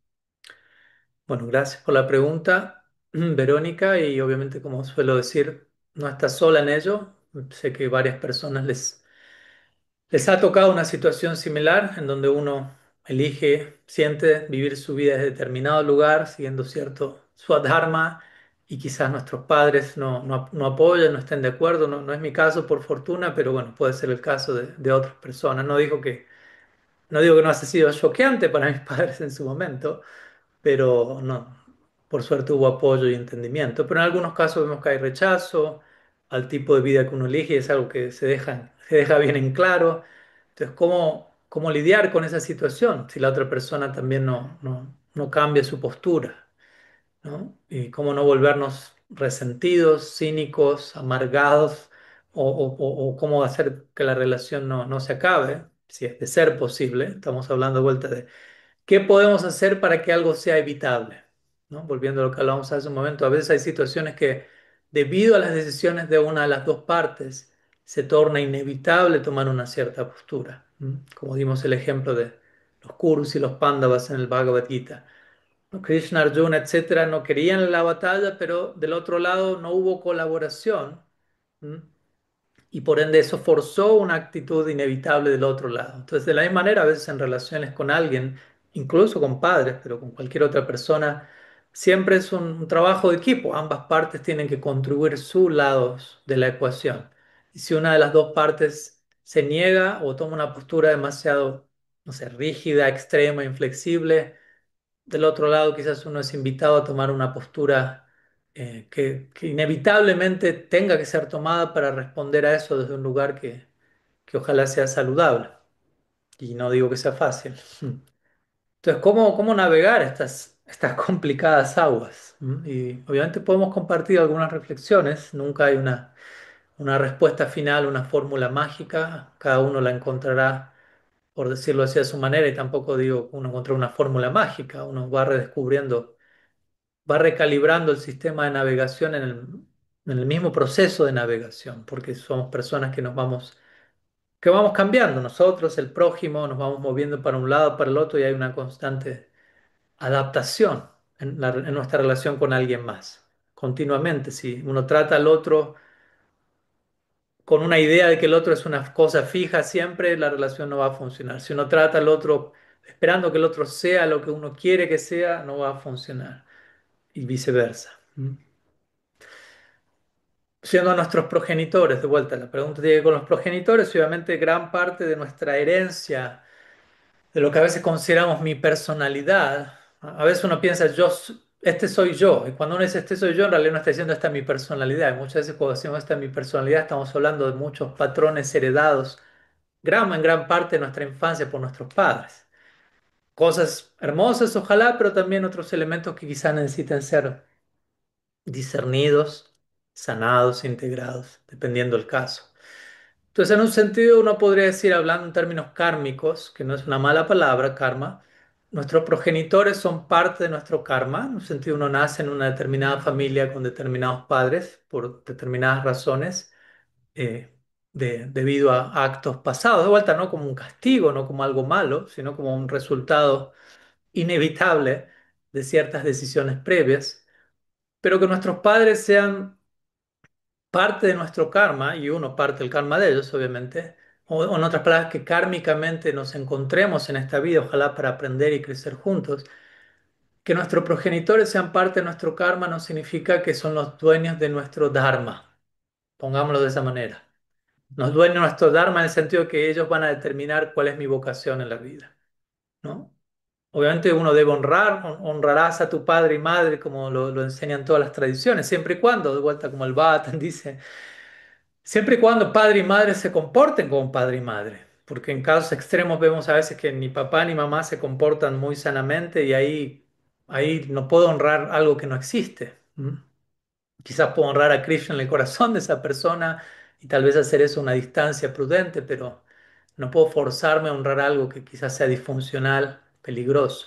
Bueno, gracias por la pregunta, Verónica, y obviamente, como suelo decir, no estás sola en ello. Sé que varias personas les ¿Les ha tocado una situación similar en donde uno elige, siente vivir su vida desde determinado lugar, siguiendo cierto swadharma, y quizás nuestros padres no, no, no apoyan, no estén de acuerdo? No, no es mi caso, por fortuna, pero bueno, puede ser el caso de, de otras personas. No digo que, no digo que no haya sido choqueante para mis padres en su momento, pero no, por suerte hubo apoyo y entendimiento. Pero en algunos casos vemos que hay rechazo al tipo de vida que uno elige y es algo que se deja, se deja bien en claro. Entonces, ¿cómo, cómo lidiar con esa situación si la otra persona también no, no, no cambia su postura? ¿No? Y cómo no volvernos resentidos, cínicos, amargados, o, o- o- o cómo hacer que la relación no, no se acabe, si es de ser posible. Estamos hablando de vuelta de ¿qué podemos hacer para que algo sea evitable? ¿No? Volviendo a lo que hablábamos hace un momento, a veces hay situaciones que, debido a las decisiones de una de las dos partes, se torna inevitable tomar una cierta postura. ¿Mm? Como dimos el ejemplo de los Kurus y los Pándavas en el Bhagavad Gita. ¿No? Krishna, Arjuna, etcétera, no querían la batalla, pero del otro lado no hubo colaboración. ¿Mm? Y por ende eso forzó una actitud inevitable del otro lado. Entonces, de la misma manera, a veces en relaciones con alguien, incluso con padres, pero con cualquier otra persona, siempre es un, un trabajo de equipo. Ambas partes tienen que contribuir sus lados de la ecuación. Y si una de las dos partes se niega o toma una postura demasiado, no sé, rígida, extrema, inflexible, del otro lado quizás uno es invitado a tomar una postura eh, que, que inevitablemente tenga que ser tomada para responder a eso desde un lugar que, que ojalá sea saludable. Y no digo que sea fácil. Entonces, ¿cómo, cómo navegar estas, estas complicadas aguas? ¿Mm? Y obviamente podemos compartir algunas reflexiones. Nunca hay una, una respuesta final, una fórmula mágica. Cada uno la encontrará, por decirlo así, a su manera. Y tampoco digo que uno encontró una fórmula mágica. Uno va redescubriendo, va recalibrando el sistema de navegación en el, en el mismo proceso de navegación, porque somos personas que nos vamos, que vamos cambiando, nosotros, el prójimo, nos vamos moviendo para un lado, para el otro, y hay una constante adaptación en, la- en nuestra relación con alguien más. Continuamente, si uno trata al otro con una idea de que el otro es una cosa fija siempre, la relación no va a funcionar. Si uno trata al otro esperando que el otro sea lo que uno quiere que sea, no va a funcionar. Y viceversa. ¿Mm? Siendo a nuestros progenitores, de vuelta, la pregunta tiene que ver con los progenitores, obviamente gran parte de nuestra herencia, de lo que a veces consideramos mi personalidad, a a veces uno piensa, yo, s- este soy yo, y cuando uno dice este soy yo, en realidad no está diciendo esta es mi personalidad, y muchas veces cuando decimos esta es mi personalidad, estamos hablando de muchos patrones heredados, gran, en gran parte de nuestra infancia por nuestros padres. Cosas hermosas, ojalá, pero también otros elementos que quizás necesiten ser discernidos, sanados, integrados, dependiendo del caso. Entonces, en un sentido, uno podría decir, hablando en términos kármicos, que no es una mala palabra, karma, nuestros progenitores son parte de nuestro karma, en un sentido uno nace en una determinada familia con determinados padres por determinadas razones, eh, de- debido a actos pasados, de vuelta no como un castigo, no como algo malo, sino como un resultado inevitable de ciertas decisiones previas, pero que nuestros padres sean parte de nuestro karma y uno parte del karma de ellos, obviamente, o, o en otras palabras, que kármicamente nos encontremos en esta vida, ojalá para aprender y crecer juntos. Que nuestros progenitores sean parte de nuestro karma no significa que son los dueños de nuestro dharma, pongámoslo de esa manera. Nos dueños de nuestro dharma en el sentido que ellos van a determinar cuál es mi vocación en la vida, ¿no? Obviamente uno debe honrar, hon- honrarás a tu padre y madre como lo, lo enseñan todas las tradiciones, siempre y cuando, de vuelta como el Bhattan dice, siempre y cuando padre y madre se comporten como padre y madre, porque en casos extremos vemos a veces que ni papá ni mamá se comportan muy sanamente y ahí, ahí no puedo honrar algo que no existe. ¿M? Quizás puedo honrar a Krishna en el corazón de esa persona y tal vez hacer eso a una distancia prudente, pero no puedo forzarme a honrar algo que quizás sea disfuncional, peligroso.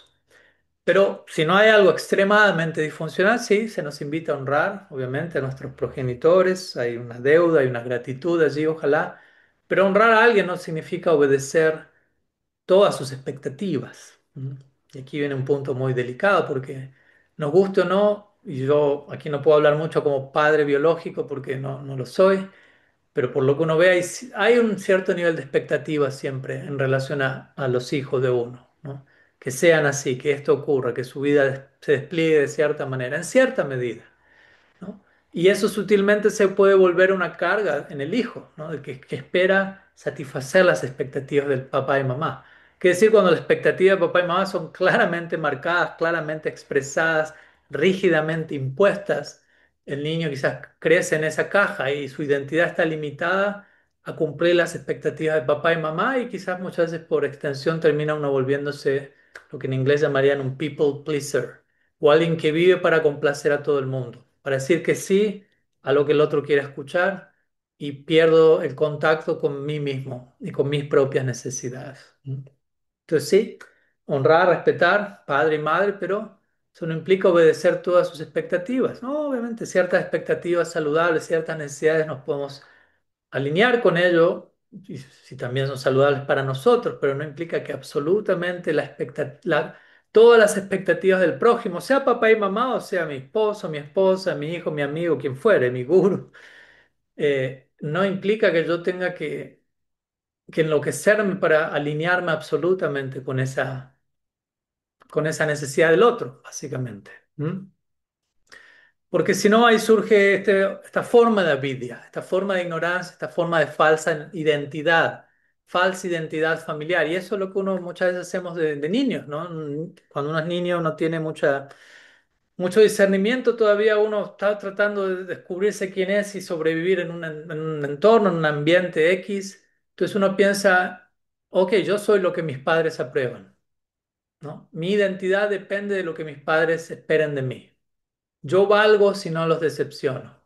Pero si no hay algo extremadamente disfuncional, sí, se nos invita a honrar, obviamente, a nuestros progenitores, hay una deuda, hay una gratitud allí, ojalá, pero honrar a alguien no significa obedecer todas sus expectativas. ¿Mm? Y aquí viene un punto muy delicado porque nos guste o no, y yo aquí no puedo hablar mucho como padre biológico porque no, no lo soy, pero por lo que uno ve, hay, hay un cierto nivel de expectativa siempre en relación a, a los hijos de uno, ¿no? Que sean así, que esto ocurra, que su vida se despliegue de cierta manera, en cierta medida, ¿no? Y eso sutilmente se puede volver una carga en el hijo, ¿no? De que, que espera satisfacer las expectativas del papá y mamá. Que decir, cuando las expectativas de papá y mamá son claramente marcadas, claramente expresadas, rígidamente impuestas, el niño quizás crece en esa caja y su identidad está limitada a cumplir las expectativas de papá y mamá y quizás muchas veces por extensión termina uno volviéndose lo que en inglés llamarían un people pleaser o alguien que vive para complacer a todo el mundo, para decir que sí a lo que el otro quiere escuchar y pierdo el contacto con mí mismo y con mis propias necesidades. Entonces sí, honrar, respetar, padre y madre, pero eso no implica obedecer todas sus expectativas, ¿no? Obviamente ciertas expectativas saludables, ciertas necesidades nos podemos alinear con ello, y si también son saludables para nosotros, pero no implica que absolutamente la expecta- la- todas las expectativas del prójimo, sea papá y mamá, o sea mi esposo, mi esposa, mi hijo, mi amigo, quien fuere, mi guru, eh, no implica que yo tenga que, que enloquecerme para alinearme absolutamente con esa, con esa necesidad del otro, básicamente. ¿Mm? Porque si no, ahí surge este- esta forma de avidia, esta forma de ignorancia, esta forma de falsa identidad, falsa identidad familiar. Y eso es lo que uno muchas veces hacemos de, de niños, ¿no? Cuando uno es niño no tiene mucha, mucho discernimiento, todavía uno está tratando de descubrirse quién es y sobrevivir en un, en un entorno, en un ambiente X. Entonces uno piensa, ok, yo soy lo que mis padres aprueban, ¿no? Mi identidad depende de lo que mis padres esperen de mí. Yo valgo si no los decepciono,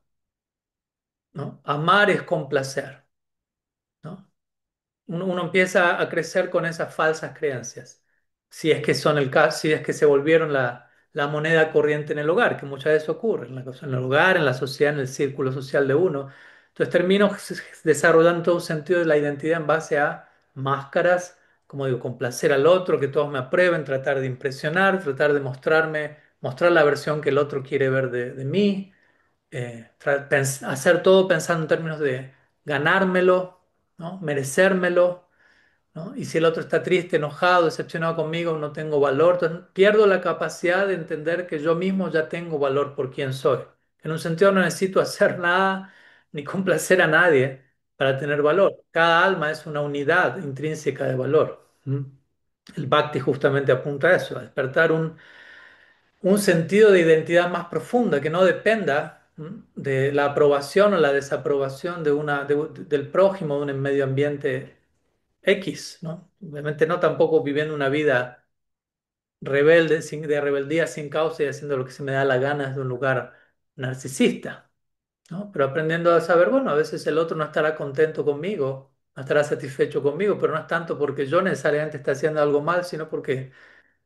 ¿no? Amar es complacer, ¿no? Uno, uno empieza a crecer con esas falsas creencias, si es que son el caso, si es que se volvieron la, la moneda corriente en el hogar, que muchas veces ocurre en, la, en el hogar, en la sociedad, en el círculo social de uno. Entonces termino desarrollando todo un sentido de la identidad en base a máscaras, como digo, complacer al otro, que todos me aprueben, tratar de impresionar, tratar de mostrarme, mostrar la versión que el otro quiere ver de, de mí, eh, tra- pens- hacer todo pensando en términos de ganármelo, ¿no? Merecérmelo, ¿no? Y si el otro está triste, enojado, decepcionado conmigo, no tengo valor, entonces pierdo la capacidad de entender que yo mismo ya tengo valor por quien soy. En un sentido no necesito hacer nada ni complacer a nadie para tener valor. Cada alma es una unidad intrínseca de valor. ¿Mm? El Bhakti justamente apunta a eso, a despertar un un sentido de identidad más profunda que no dependa, ¿m?, de la aprobación o la desaprobación de una, de- del prójimo de un medio ambiente X, ¿no? Obviamente no tampoco viviendo una vida rebelde, sin, de rebeldía sin causa y haciendo lo que se me da la gana desde un lugar narcisista, ¿no? Pero aprendiendo a saber, bueno, a veces el otro no estará contento conmigo, no estará satisfecho conmigo, pero no es tanto porque yo necesariamente esté haciendo algo mal, sino porque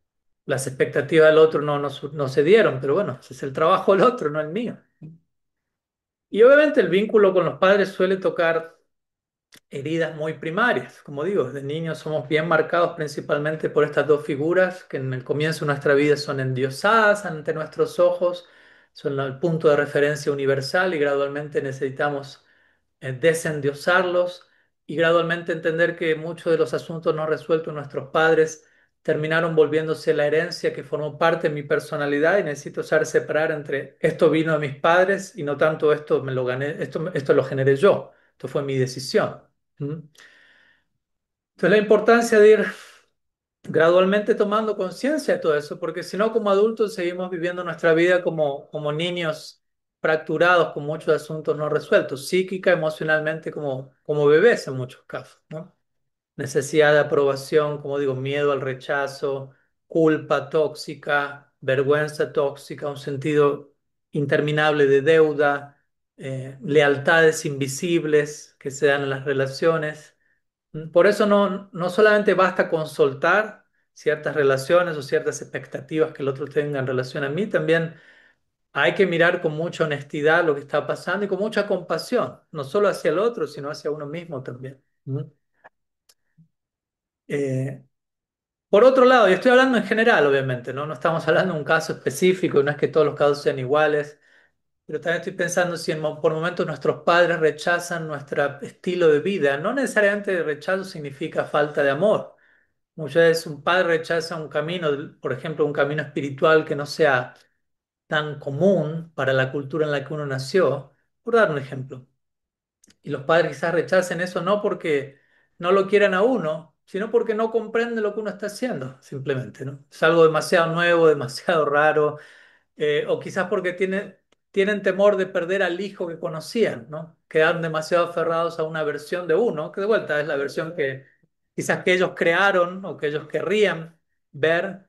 las expectativas del otro no, no, su- no se dieron, pero bueno, ese es el trabajo del otro, no el mío. Y obviamente el vínculo con los padres suele tocar heridas muy primarias. Como digo, desde niños somos bien marcados principalmente por estas dos figuras que en el comienzo de nuestra vida son endiosadas ante nuestros ojos, son el punto de referencia universal y gradualmente necesitamos eh, desendiosarlos y gradualmente entender que muchos de los asuntos no resueltos de nuestros padres terminaron volviéndose la herencia que formó parte de mi personalidad y necesito saber separar entre esto vino de mis padres y no tanto esto me lo gané, esto, esto lo generé yo, esto fue mi decisión. ¿Mm? Entonces la importancia de ir gradualmente tomando conciencia de todo eso, porque si no como adultos seguimos viviendo nuestra vida como, como niños fracturados con muchos asuntos no resueltos, psíquica, emocionalmente como, como bebés en muchos casos, ¿no? Necesidad de aprobación, como digo, miedo al rechazo, culpa tóxica, vergüenza tóxica, un sentido interminable de deuda, eh, lealtades invisibles que se dan en las relaciones. Por eso no, no solamente basta con soltar ciertas relaciones o ciertas expectativas que el otro tenga en relación a mí, también hay que mirar con mucha honestidad lo que está pasando y con mucha compasión, no solo hacia el otro, sino hacia uno mismo también. ¿Mm? Eh, por otro lado, y estoy hablando en general, obviamente, ¿no? No estamos hablando de un caso específico, no es que todos los casos sean iguales, pero también estoy pensando si en mo- por momentos nuestros padres rechazan nuestro estilo de vida. No necesariamente rechazo significa falta de amor. Muchas veces un padre rechaza un camino, por ejemplo, un camino espiritual que no sea tan común para la cultura en la que uno nació, por dar un ejemplo. Y los padres quizás rechacen eso no porque no lo quieran a uno, sino porque no comprenden lo que uno está haciendo, simplemente, ¿no? Es algo demasiado nuevo, demasiado raro, eh, o quizás porque tienen, tienen temor de perder al hijo que conocían, ¿no? Quedan demasiado aferrados a una versión de uno, que de vuelta es la versión que quizás que ellos crearon o que ellos querrían ver,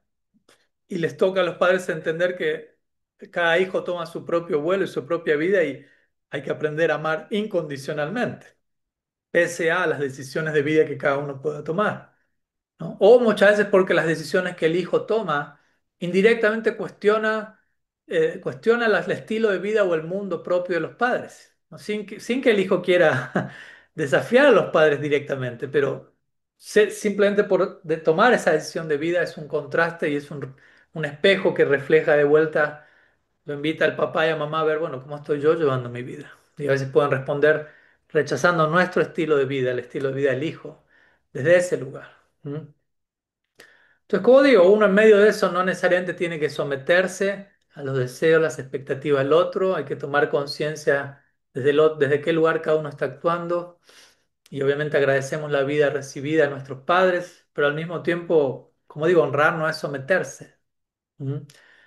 y les toca a los padres entender que cada hijo toma su propio vuelo y su propia vida y hay que aprender a amar incondicionalmente, pese a las decisiones de vida que cada uno pueda tomar, ¿no? O muchas veces porque las decisiones que el hijo toma indirectamente cuestiona, eh, cuestiona las- el estilo de vida o el mundo propio de los padres, ¿no? Sin que, sin que el hijo quiera desafiar a los padres directamente, pero se- simplemente por de tomar esa decisión de vida es un contraste y es un, un espejo que refleja de vuelta, lo invita al papá y a mamá a ver, bueno, cómo estoy yo llevando mi vida. Y a veces pueden responder rechazando nuestro estilo de vida, el estilo de vida del hijo, desde ese lugar. ¿Mm? Entonces, como digo, uno en medio de eso no necesariamente tiene que someterse a los deseos, las expectativas del otro, hay que tomar conciencia desde, lo- desde qué lugar cada uno está actuando y obviamente agradecemos la vida recibida de nuestros padres, pero al mismo tiempo, como digo, honrar no es someterse. ¿Mm?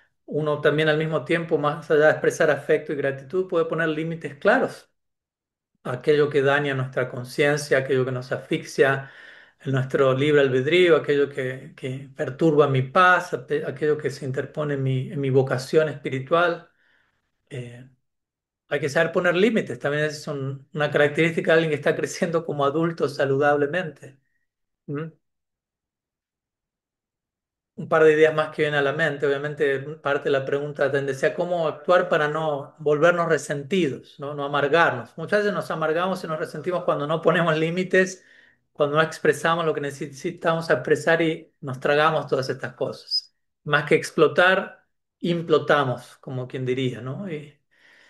Uno también al mismo tiempo, más allá de expresar afecto y gratitud, puede poner límites claros aquello que daña nuestra conciencia, aquello que nos asfixia en nuestro libre albedrío, aquello que, que perturba mi paz, ape- aquello que se interpone en mi, en mi vocación espiritual. Eh, Hay que saber poner límites, también es un- una característica de alguien que está creciendo como adulto saludablemente. ¿Mm? Un par de ideas más que vienen a la mente. Obviamente, parte de la pregunta tende a cómo actuar para no volvernos resentidos, ¿no? No amargarnos. Muchas veces nos amargamos y nos resentimos cuando no ponemos límites, cuando no expresamos lo que necesitamos expresar y nos tragamos todas estas cosas. Más que explotar, implotamos, como quien diría, ¿no? Y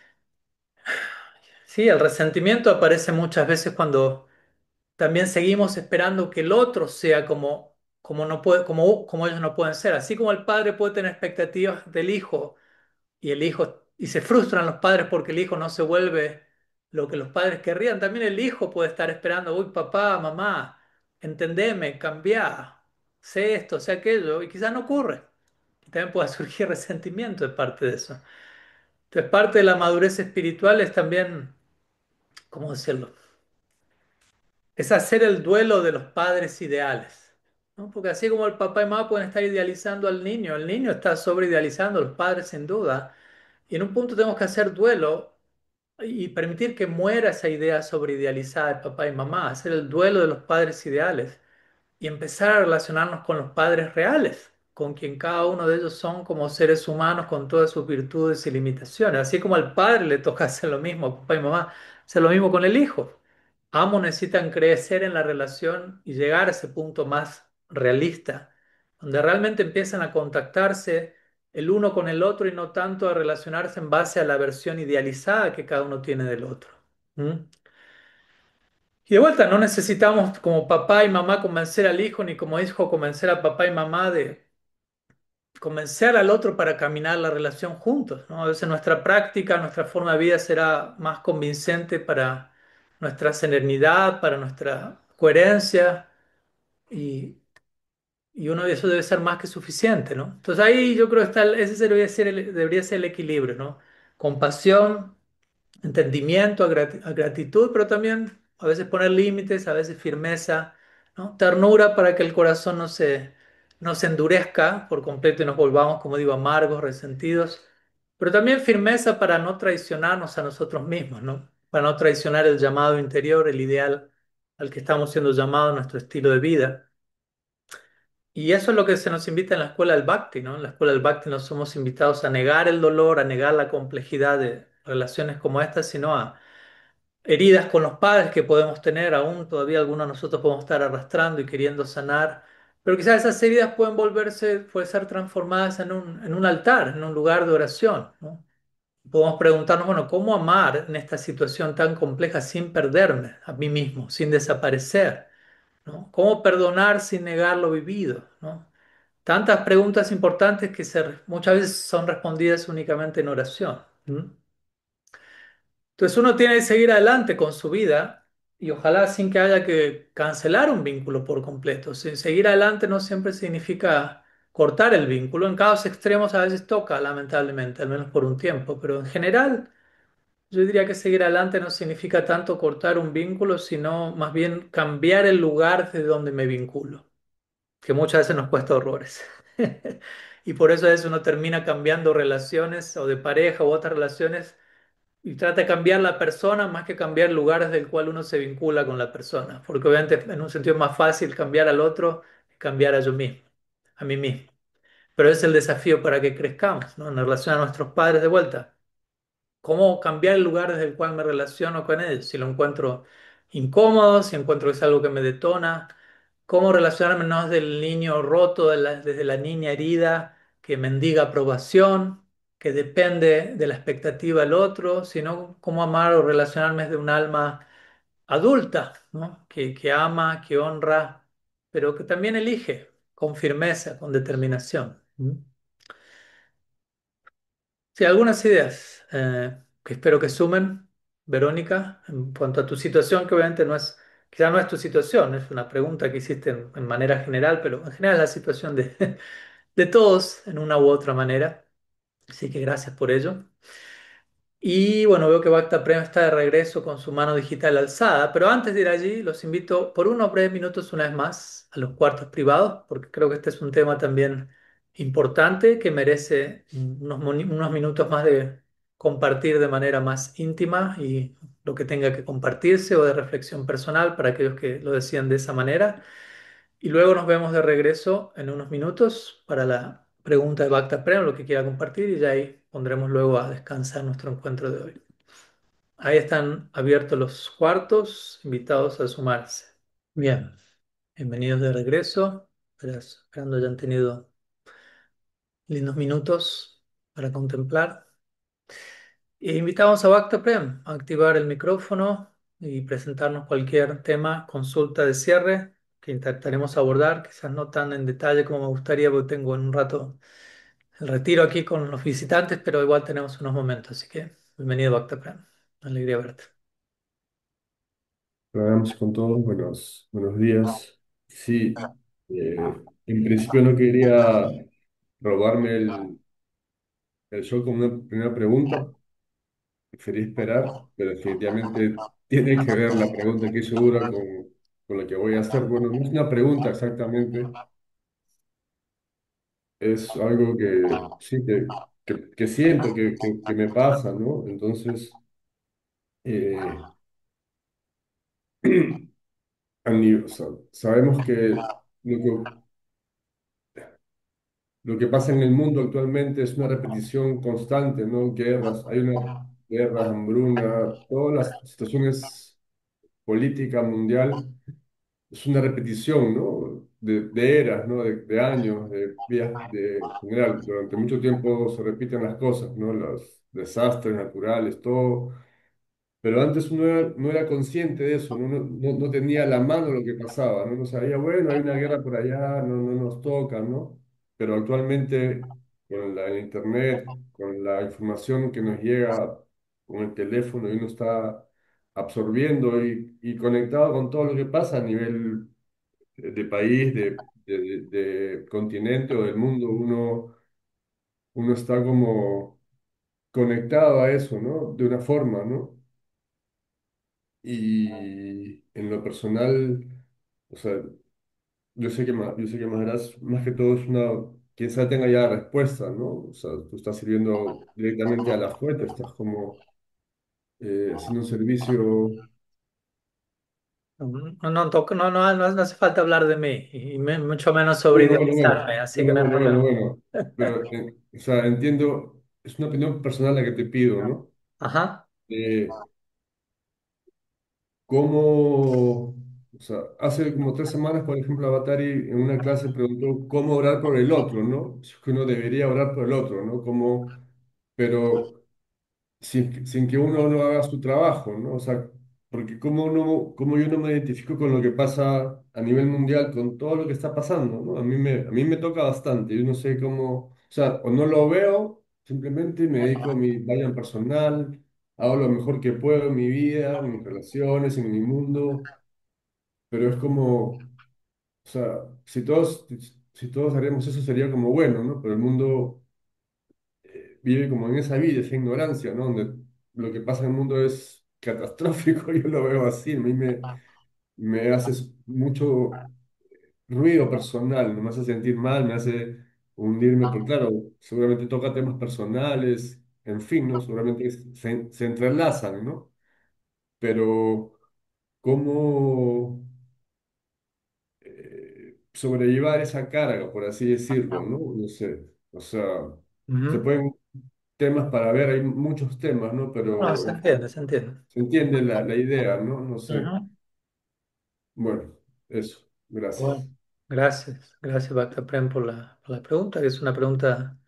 sí, el resentimiento aparece muchas veces cuando también seguimos esperando que el otro sea como, como, no puede, como, como ellos no pueden ser. Así como el padre puede tener expectativas del hijo y el hijo y se frustran los padres porque el hijo no se vuelve lo que los padres querrían, también el hijo puede estar esperando, uy, papá, mamá, entendeme, cambia, sé esto, sé aquello, y quizás no ocurre. Y también puede surgir resentimiento de parte de eso. Entonces, parte de la madurez espiritual es también, ¿cómo decirlo? Es hacer el duelo de los padres ideales, ¿no? Porque así como el papá y mamá pueden estar idealizando al niño, el niño está sobreidealizando a los padres sin duda, y en un punto tenemos que hacer duelo y permitir que muera esa idea sobreidealizada de papá y mamá, hacer el duelo de los padres ideales y empezar a relacionarnos con los padres reales, con quien cada uno de ellos son como seres humanos con todas sus virtudes y limitaciones. Así como al padre le toca hacer lo mismo, a papá y mamá, hacer lo mismo con el hijo. Ambos necesitan crecer en la relación y llegar a ese punto más realista, donde realmente empiezan a contactarse el uno con el otro y no tanto a relacionarse en base a la versión idealizada que cada uno tiene del otro. ¿Mm? Y de vuelta, no necesitamos como papá y mamá convencer al hijo, ni como hijo convencer a papá y mamá de convencer al otro para caminar la relación juntos, ¿no? A veces nuestra práctica, nuestra forma de vida será más convincente para nuestra serenidad, para nuestra coherencia y, y uno de eso debe ser más que suficiente, ¿no? Entonces ahí yo creo que está, el- ese debería ser el, debería ser el equilibrio, ¿no? Compasión, entendimiento, a grati- a gratitud, pero también a veces poner límites, a veces firmeza, ¿no? Ternura para que el corazón no se, no se endurezca por completo y nos volvamos, como digo, amargos, resentidos, pero también firmeza para no traicionarnos a nosotros mismos, ¿no? Para no traicionar el llamado interior, el ideal al que estamos siendo llamados, nuestro estilo de vida. Y eso es lo que se nos invita en la escuela del Bhakti, ¿no? En la escuela del Bhakti no somos invitados a negar el dolor, a negar la complejidad de relaciones como estas, sino a heridas con los padres que podemos tener, aún todavía algunos de nosotros podemos estar arrastrando y queriendo sanar, pero quizás esas heridas pueden volverse, pueden ser transformadas en un, en un altar, en un lugar de oración, ¿no? Podemos preguntarnos, bueno, ¿cómo amar en esta situación tan compleja sin perderme a mí mismo, sin desaparecer? ¿No? ¿Cómo perdonar sin negar lo vivido? ¿No? Tantas preguntas importantes que se- muchas veces son respondidas únicamente en oración. ¿Mm? Entonces uno tiene que seguir adelante con su vida y ojalá sin que haya que cancelar un vínculo por completo. Se- Seguir adelante no siempre significa cortar el vínculo. En casos extremos a veces toca, lamentablemente, al menos por un tiempo, pero en general yo diría que seguir adelante no significa tanto cortar un vínculo, sino más bien cambiar el lugar de donde me vinculo, que muchas veces nos cuesta horrores. Y por eso a veces uno termina cambiando relaciones o de pareja u otras relaciones y trata de cambiar la persona más que cambiar lugares del cual uno se vincula con la persona, porque obviamente en un sentido es más fácil cambiar al otro que cambiar a yo mismo, a mí mismo. Pero es el desafío para que crezcamos, ¿no? En relación a nuestros padres de vuelta. ¿Cómo cambiar el lugar desde el cual me relaciono con ellos? Si lo encuentro incómodo, si encuentro que es algo que me detona, cómo relacionarme no desde el niño roto, de la- desde la niña herida que mendiga aprobación, que depende de la expectativa del otro, sino cómo amar o relacionarme desde un alma adulta, ¿no? Que, que ama, que honra, pero que también elige con firmeza, con determinación. ¿Mm? Sí, algunas ideas eh, que espero que sumen, Verónica, en cuanto a tu situación, que obviamente no es, quizá no es tu situación, es una pregunta que hiciste en, en manera general, pero en general es la situación de, de todos en una u otra manera. Así que gracias por ello. Y bueno, veo que Bacta Prem está de regreso con su mano digital alzada, pero antes de ir allí, los invito por unos breves minutos una vez más a los cuartos privados, porque creo que este es un tema también importante que merece unos, moni- unos minutos más de compartir de manera más íntima y lo que tenga que compartirse o de reflexión personal para aquellos que lo decían de esa manera. Y luego nos vemos de regreso en unos minutos para la pregunta de Bacta Prem, lo que quiera compartir, y ya ahí pondremos luego a descansar nuestro encuentro de hoy. Ahí están abiertos los cuartos, invitados a sumarse. Bien, bienvenidos de regreso. Espera- Esperando hayan tenido lindos minutos para contemplar. E invitamos a Bacta Prem a activar el micrófono y presentarnos cualquier tema, consulta de cierre que intentaremos abordar, quizás no tan en detalle como me gustaría, porque tengo en un rato el retiro aquí con los visitantes, pero igual tenemos unos momentos, así que bienvenido Bacta Prem. Alegría verte. Programa con todos, buenos, buenos días. Sí, eh, en principio no quería robarme el, el show con una primera pregunta, preferí esperar, pero definitivamente tiene que ver la pregunta que hizo Dura con, con lo que voy a hacer. Bueno, no es una pregunta exactamente, es algo que sí, que, que, que siento, que, que, que me pasa, ¿no? Entonces, eh, a ni- o sea, sabemos que lo que lo que pasa en el mundo actualmente es una repetición constante, ¿no? Guerras, hay una guerra, hambruna, todas las situaciones política mundial es una repetición, ¿no? De, de eras, ¿no? De, de años, de vías, de en general. Durante mucho tiempo se repiten las cosas, ¿no? Los desastres naturales, todo. Pero antes uno era- no era consciente de eso, ¿no? No, no, no tenía a la mano lo que pasaba, ¿no? No sabía, bueno, hay una guerra por allá, no, no nos toca, ¿no? Pero actualmente, con la, el internet, con la información que nos llega con el teléfono, y uno está absorbiendo y, y conectado con todo lo que pasa a nivel de, de país, de, de, de- de continente o del mundo, uno, uno está como conectado a eso, ¿no? De una forma, ¿no? Y en lo personal, o sea, yo sé que más, yo sé que Maharaj, más que todo es una, quien sabe tenga ya la respuesta, ¿no? O sea, tú estás sirviendo directamente a la fuente, estás como eh, haciendo un servicio. No, no, no, toca- no, no, no hace falta hablar de mí y me- mucho menos sobre Bueno, bueno, bueno, idealizarme, así que bueno, no hay bueno, bueno, problema. bueno, pero, eh, o sea, entiendo, es una opinión personal la que te pido, ¿no? Ajá. Eh, ¿Cómo, o sea, hace como tres semanas, por ejemplo, Avatari en una clase preguntó cómo orar por el otro, ¿no? Si es que uno debería orar por el otro, ¿no? Como, pero sin, que- sin que uno no haga su trabajo, ¿no? O sea, porque cómo, uno, cómo yo no me identifico con lo que pasa a nivel mundial, con todo lo que está pasando, ¿no? A mí me, a mí me toca bastante, yo no sé cómo, o sea, o no lo veo, simplemente me dedico a mi vayan personal, hago lo mejor que puedo en mi vida, en mis relaciones, en mi mundo, pero es como, o sea, si todos, si todos haríamos eso sería como bueno, ¿no? Pero el mundo vive como en esa vida, esa ignorancia, ¿no? Donde lo que pasa en el mundo es catastrófico, yo lo veo así, a mí me, me hace mucho ruido personal, ¿no? Me hace sentir mal, me hace hundirme, porque claro, seguramente toca temas personales, en fin, ¿no? Seguramente se, se entrelazan, ¿no? Pero ¿cómo eh, sobrellevar esa carga, por así decirlo, ¿no? No sé, o sea, se Ujú. pueden temas para ver, hay muchos temas, ¿no? No, Pero se en entiende, fin, se entiende. se entiende la, la idea, ¿no? No sé. Ujú. Bueno, eso. Bueno, Gracias. gracias, gracias Bhakta Prem por la, por la pregunta, que es una pregunta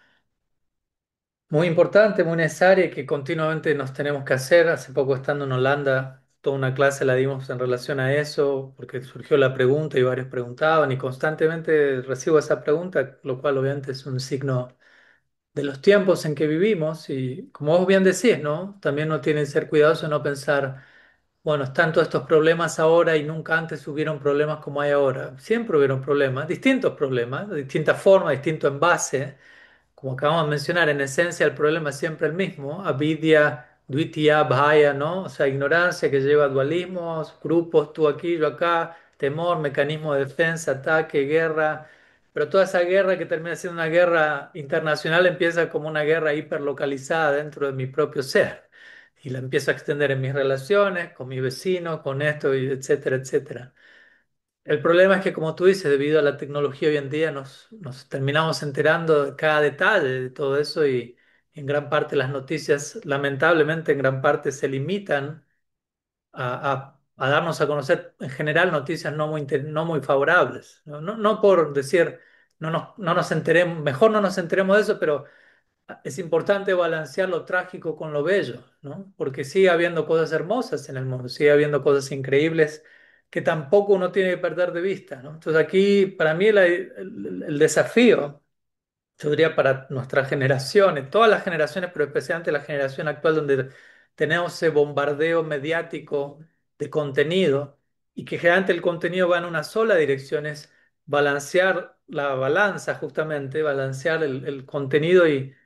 muy importante, muy necesaria y que continuamente nos tenemos que hacer. Hace poco estando en Holanda, toda una clase la dimos en relación a eso, porque surgió la pregunta y varios preguntaban y constantemente recibo esa pregunta, lo cual obviamente es un signo de los tiempos en que vivimos y como vos bien decís, ¿no? También uno tiene que ser cuidadoso de no pensar, bueno, están todos estos problemas ahora y nunca antes hubieron problemas como hay ahora. Siempre hubieron problemas, distintos problemas, de distintas formas, distinto envase. Como acabamos de mencionar, en esencia el problema es siempre el mismo, avidya, dvitiya, bhaya, ¿no? O sea, ignorancia que lleva a dualismos, grupos, tú aquí, yo acá, temor, mecanismo de defensa, ataque, guerra, pero toda esa guerra que termina siendo una guerra internacional empieza como una guerra hiperlocalizada dentro de mi propio ser y la empiezo a extender en mis relaciones, con mi vecino, con esto, y etcétera, etcétera. El problema es que, como tú dices, debido a la tecnología hoy en día nos, nos terminamos enterando de cada detalle de todo eso y en gran parte las noticias, lamentablemente, en gran parte se limitan a, a- a darnos a conocer en general noticias no muy, inte- no muy favorables. No, no, no por decir, no nos, no nos enteremos, mejor no nos enteremos de eso, pero es importante balancear lo trágico con lo bello, ¿no? Porque sigue habiendo cosas hermosas en el mundo, sigue habiendo cosas increíbles que tampoco uno tiene que perder de vista, ¿no? Entonces aquí, para mí, la- el, el desafío, yo diría para nuestras generaciones, todas las generaciones, pero especialmente la generación actual donde tenemos ese bombardeo mediático de contenido y que generalmente el contenido va en una sola dirección, es balancear la balanza, justamente, balancear el el contenido y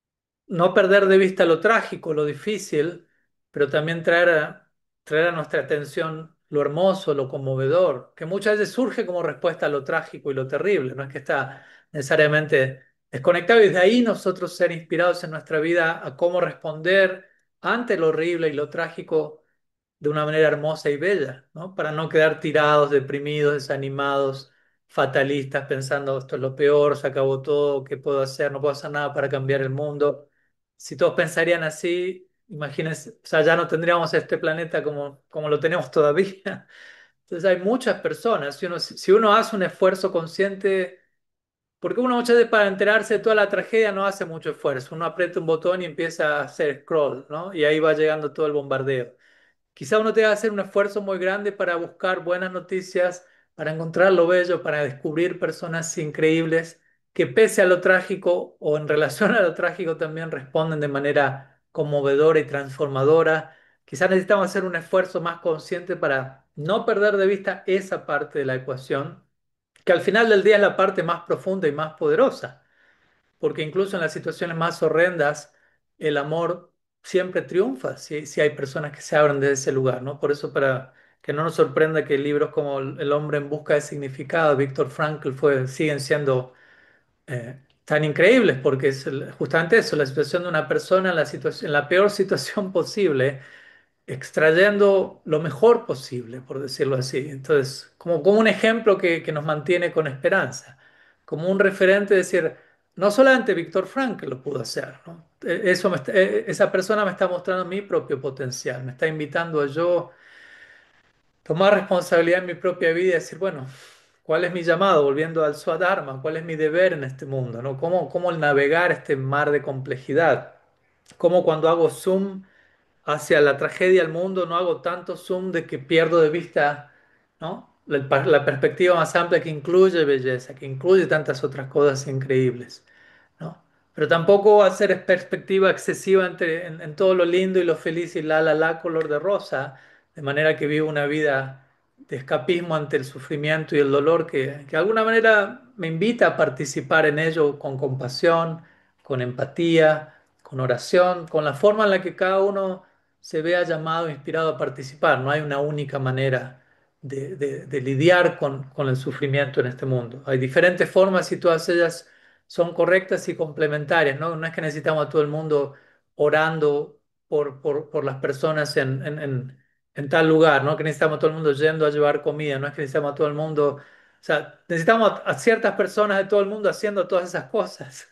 no perder de vista lo trágico, lo difícil, pero también traer a, traer a nuestra atención lo hermoso, lo conmovedor, que muchas veces surge como respuesta a lo trágico y lo terrible, no es que está necesariamente desconectado y de ahí nosotros ser inspirados en nuestra vida a cómo responder ante lo horrible y lo trágico de una manera hermosa y bella, ¿no? Para no quedar tirados, deprimidos, desanimados fatalistas pensando esto es lo peor, se acabó todo, ¿qué puedo hacer? No puedo hacer nada para cambiar el mundo. Si todos pensarían así, imagínense, o sea, ya no tendríamos este planeta como, como lo tenemos todavía. Entonces hay muchas personas, si uno, si uno hace un esfuerzo consciente, porque uno muchas veces para enterarse de toda la tragedia no hace mucho esfuerzo, uno aprieta un botón y empieza a hacer scroll, ¿no? Y ahí va llegando todo el bombardeo. Quizá uno tenga que hacer un esfuerzo muy grande para buscar buenas noticias, para encontrar lo bello, para descubrir personas increíbles que pese a lo trágico o en relación a lo trágico también responden de manera conmovedora y transformadora. Quizá necesitamos hacer un esfuerzo más consciente para no perder de vista esa parte de la ecuación, que al final del día es la parte más profunda y más poderosa porque incluso en las situaciones más horrendas, el amor siempre triunfa si, si hay personas que se abren de ese lugar, ¿no? Por eso, para que no nos sorprenda que libros como El hombre en busca de significado, Viktor Frankl, fue, siguen siendo eh, tan increíbles, porque es el- justamente eso, la situación de una persona en la, situación, en la peor situación posible extrayendo lo mejor posible, por decirlo así. Entonces, como, como un ejemplo que, que nos mantiene con esperanza, como un referente, decir, no solamente Víctor Frank lo pudo hacer, ¿no? E- Eso me está- e- esa persona me está mostrando mi propio potencial, me está invitando a yo tomar responsabilidad en mi propia vida y decir, bueno, ¿cuál es mi llamado? Volviendo al Swadharma, ¿cuál es mi deber en este mundo? ¿No? ¿Cómo, cómo navegar este mar de complejidad? ¿Cómo cuando hago zoom hacia la tragedia del mundo, no hago tanto zoom de que pierdo de vista, ¿no? La, la perspectiva más amplia que incluye belleza, que incluye tantas otras cosas increíbles, ¿no? Pero tampoco hacer perspectiva excesiva entre, en, en todo lo lindo y lo feliz y la, la, la color de rosa, de manera que vivo una vida de escapismo ante el sufrimiento y el dolor que, que de alguna manera me invita a participar en ello con compasión, con empatía, con oración, con la forma en la que cada uno se vea llamado, inspirado a participar. No hay una única manera de, de- de lidiar con, con el sufrimiento en este mundo. Hay diferentes formas y todas ellas son correctas y complementarias, ¿no? No es que necesitamos a todo el mundo orando por, por, por las personas en, en, en- en tal lugar, ¿no? Que necesitamos a todo el mundo yendo a llevar comida, no es que necesitamos a todo el mundo, o sea, necesitamos a, a ciertas personas de todo el mundo haciendo todas esas cosas.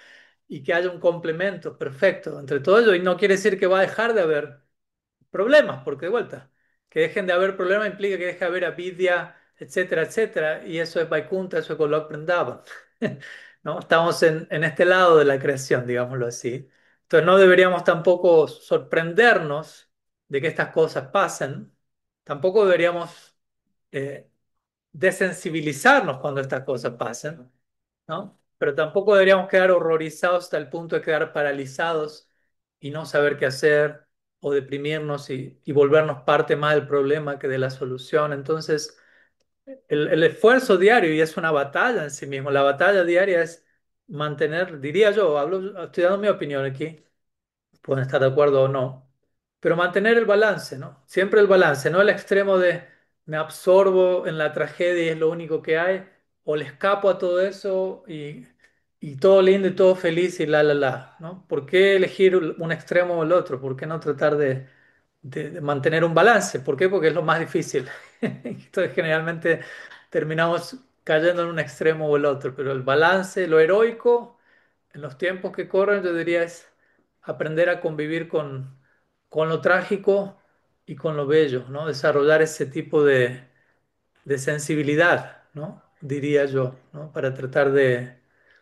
Y que haya un complemento perfecto entre todo ello. Y no quiere decir que va a dejar de haber problemas, porque de vuelta, que dejen de haber problemas implica que deje de haber avidya, etcétera, etcétera. Y eso es Vaikuntha, eso es Golok Vrindavan. ¿No? Estamos en, en este lado de la creación, digámoslo así. Entonces no deberíamos tampoco sorprendernos de que estas cosas pasen. Tampoco deberíamos eh, desensibilizarnos cuando estas cosas pasen, ¿no? Pero tampoco deberíamos quedar horrorizados hasta el punto de quedar paralizados y no saber qué hacer o deprimirnos y, y volvernos parte más del problema que de la solución. Entonces, el, el esfuerzo diario, y es una batalla en sí mismo, la batalla diaria es mantener, diría yo, hablo, estoy dando mi opinión aquí, pueden estar de acuerdo o no, pero mantener el balance, ¿no? Siempre el balance, no el extremo de me absorbo en la tragedia y es lo único que hay, o le escapo a todo eso y, y todo lindo y todo feliz y la, la, la, ¿no? ¿Por qué elegir un extremo o el otro? ¿Por qué no tratar de, de- de mantener un balance? ¿Por qué? Porque es lo más difícil. Entonces generalmente terminamos cayendo en un extremo o el otro, pero el balance, lo heroico en los tiempos que corren, yo diría es aprender a convivir con, con lo trágico y con lo bello, ¿no? Desarrollar ese tipo de, de sensibilidad, ¿no? Diría yo, ¿no? Para tratar de,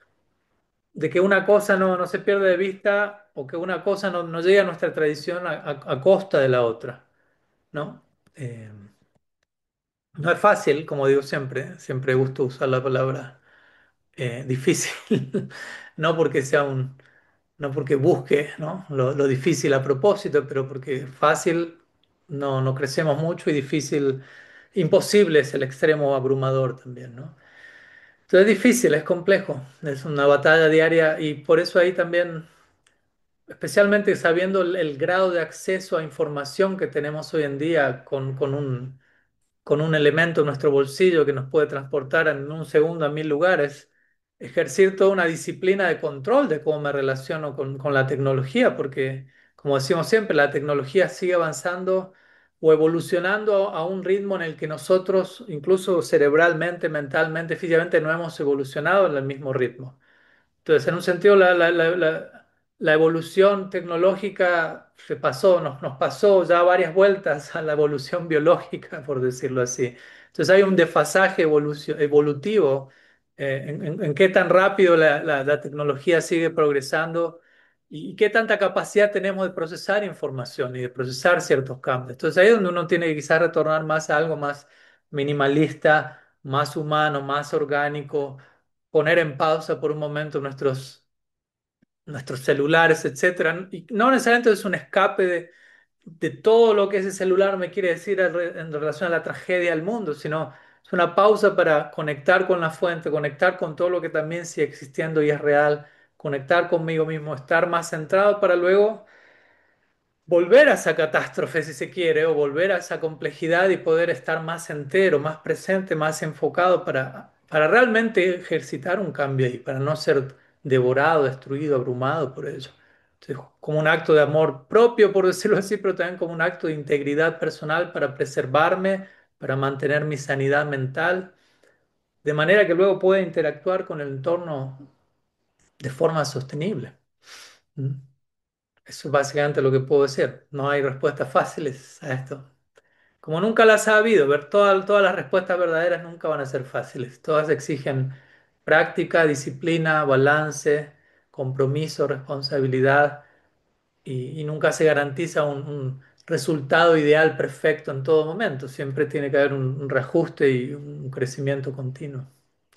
de que una cosa no, no se pierda de vista o que una cosa no, no llegue a nuestra tradición a, a- a costa de la otra, ¿no? Eh, no es fácil, como digo siempre, siempre gusto usar la palabra eh, difícil, no porque sea un no porque busque, ¿no? Lo, lo difícil a propósito, pero porque fácil no, no crecemos mucho y difícil, imposible es el extremo abrumador también, ¿no? Entonces es difícil, es complejo, es una batalla diaria y por eso ahí también, especialmente sabiendo el, el grado de acceso a información que tenemos hoy en día con, con un con un elemento en nuestro bolsillo que nos puede transportar en un segundo a mil lugares, ejercer toda una disciplina de control de cómo me relaciono con, con la tecnología, porque como decimos siempre, la tecnología sigue avanzando o evolucionando a un ritmo en el que nosotros, incluso cerebralmente, mentalmente, físicamente, no hemos evolucionado en el mismo ritmo. Entonces, en un sentido, la, la- la- la- la evolución tecnológica se pasó, nos, nos pasó ya varias vueltas a la evolución biológica, por decirlo así. Entonces, hay un desfasaje evolucio- evolutivo eh, en, en- en qué tan rápido la, la- la tecnología sigue progresando y, y qué tanta capacidad tenemos de procesar información y de procesar ciertos cambios. Entonces, ahí es donde uno tiene que quizás retornar más a algo más minimalista, más humano, más orgánico, poner en pausa por un momento nuestros, nuestros celulares, etcétera. Y no necesariamente es un escape de, de todo lo que ese celular me quiere decir en re- en relación a la tragedia del mundo, sino es una pausa para conectar con la fuente, conectar con todo lo que también sigue existiendo y es real, conectar conmigo mismo, estar más centrado para luego volver a esa catástrofe, si se quiere, o volver a esa complejidad y poder estar más entero, más presente, más enfocado para, para realmente ejercitar un cambio ahí, para no ser devorado, destruido, abrumado por ello. Entonces, como un acto de amor propio, por decirlo así, pero también como un acto de integridad personal para preservarme, para mantener mi sanidad mental, de manera que luego pueda interactuar con el entorno de forma sostenible. ¿Mm? Eso es básicamente lo que puedo decir. No hay respuestas fáciles a esto. Como nunca las ha habido, ver todas, todas las respuestas verdaderas nunca van a ser fáciles. Todas exigen práctica, disciplina, balance, compromiso, responsabilidad y, y nunca se garantiza un, un resultado ideal perfecto en todo momento. Siempre tiene que haber un, un reajuste y un crecimiento continuo.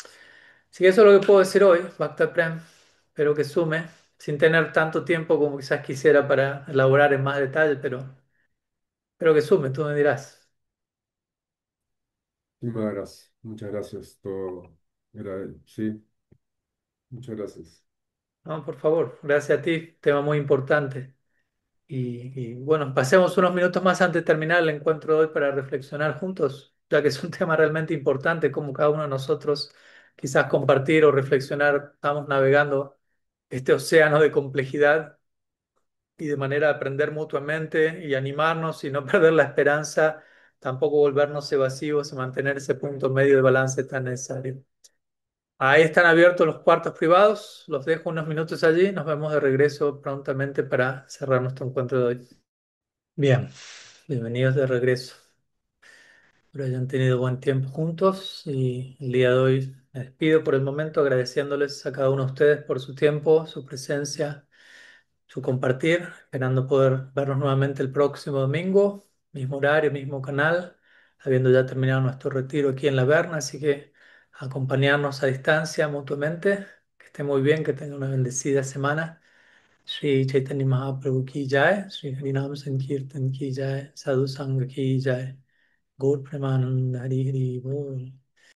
Así que eso es lo que puedo decir hoy, Bhakta Prem. Espero que sume, sin tener tanto tiempo como quizás quisiera para elaborar en más detalle, pero espero que sume, tú me dirás. Muchísimas gracias. Muchas gracias. Todo era, sí, muchas gracias. No, por favor, gracias a ti, tema muy importante. Y, y, bueno, pasemos unos minutos más antes de terminar el encuentro de hoy para reflexionar juntos, ya que es un tema realmente importante, como cada uno de nosotros quizás compartir o reflexionar, estamos navegando este océano de complejidad y de manera de aprender mutuamente y animarnos y no perder la esperanza, tampoco volvernos evasivos y mantener ese punto medio de balance tan necesario. Ahí están abiertos los cuartos privados, los dejo unos minutos allí, nos vemos de regreso prontamente para cerrar nuestro encuentro de hoy. Bien, bienvenidos de regreso. Espero hayan tenido buen tiempo juntos y el día de hoy me despido por el momento agradeciéndoles a cada uno de ustedes por su tiempo, su presencia, su compartir, esperando poder vernos nuevamente el próximo domingo, mismo horario, mismo canal, habiendo ya terminado nuestro retiro aquí en La Verna, así que acompañarnos a distancia mutuamente, que esté muy bien, que tenga una bendecida semana. Shri Chaitanya Mahaprabhu ki jai, Shri Harinam Sankirtan ki jai, Sadhu Sangha ki jai, Gaur Premanand Hari Hari Bol.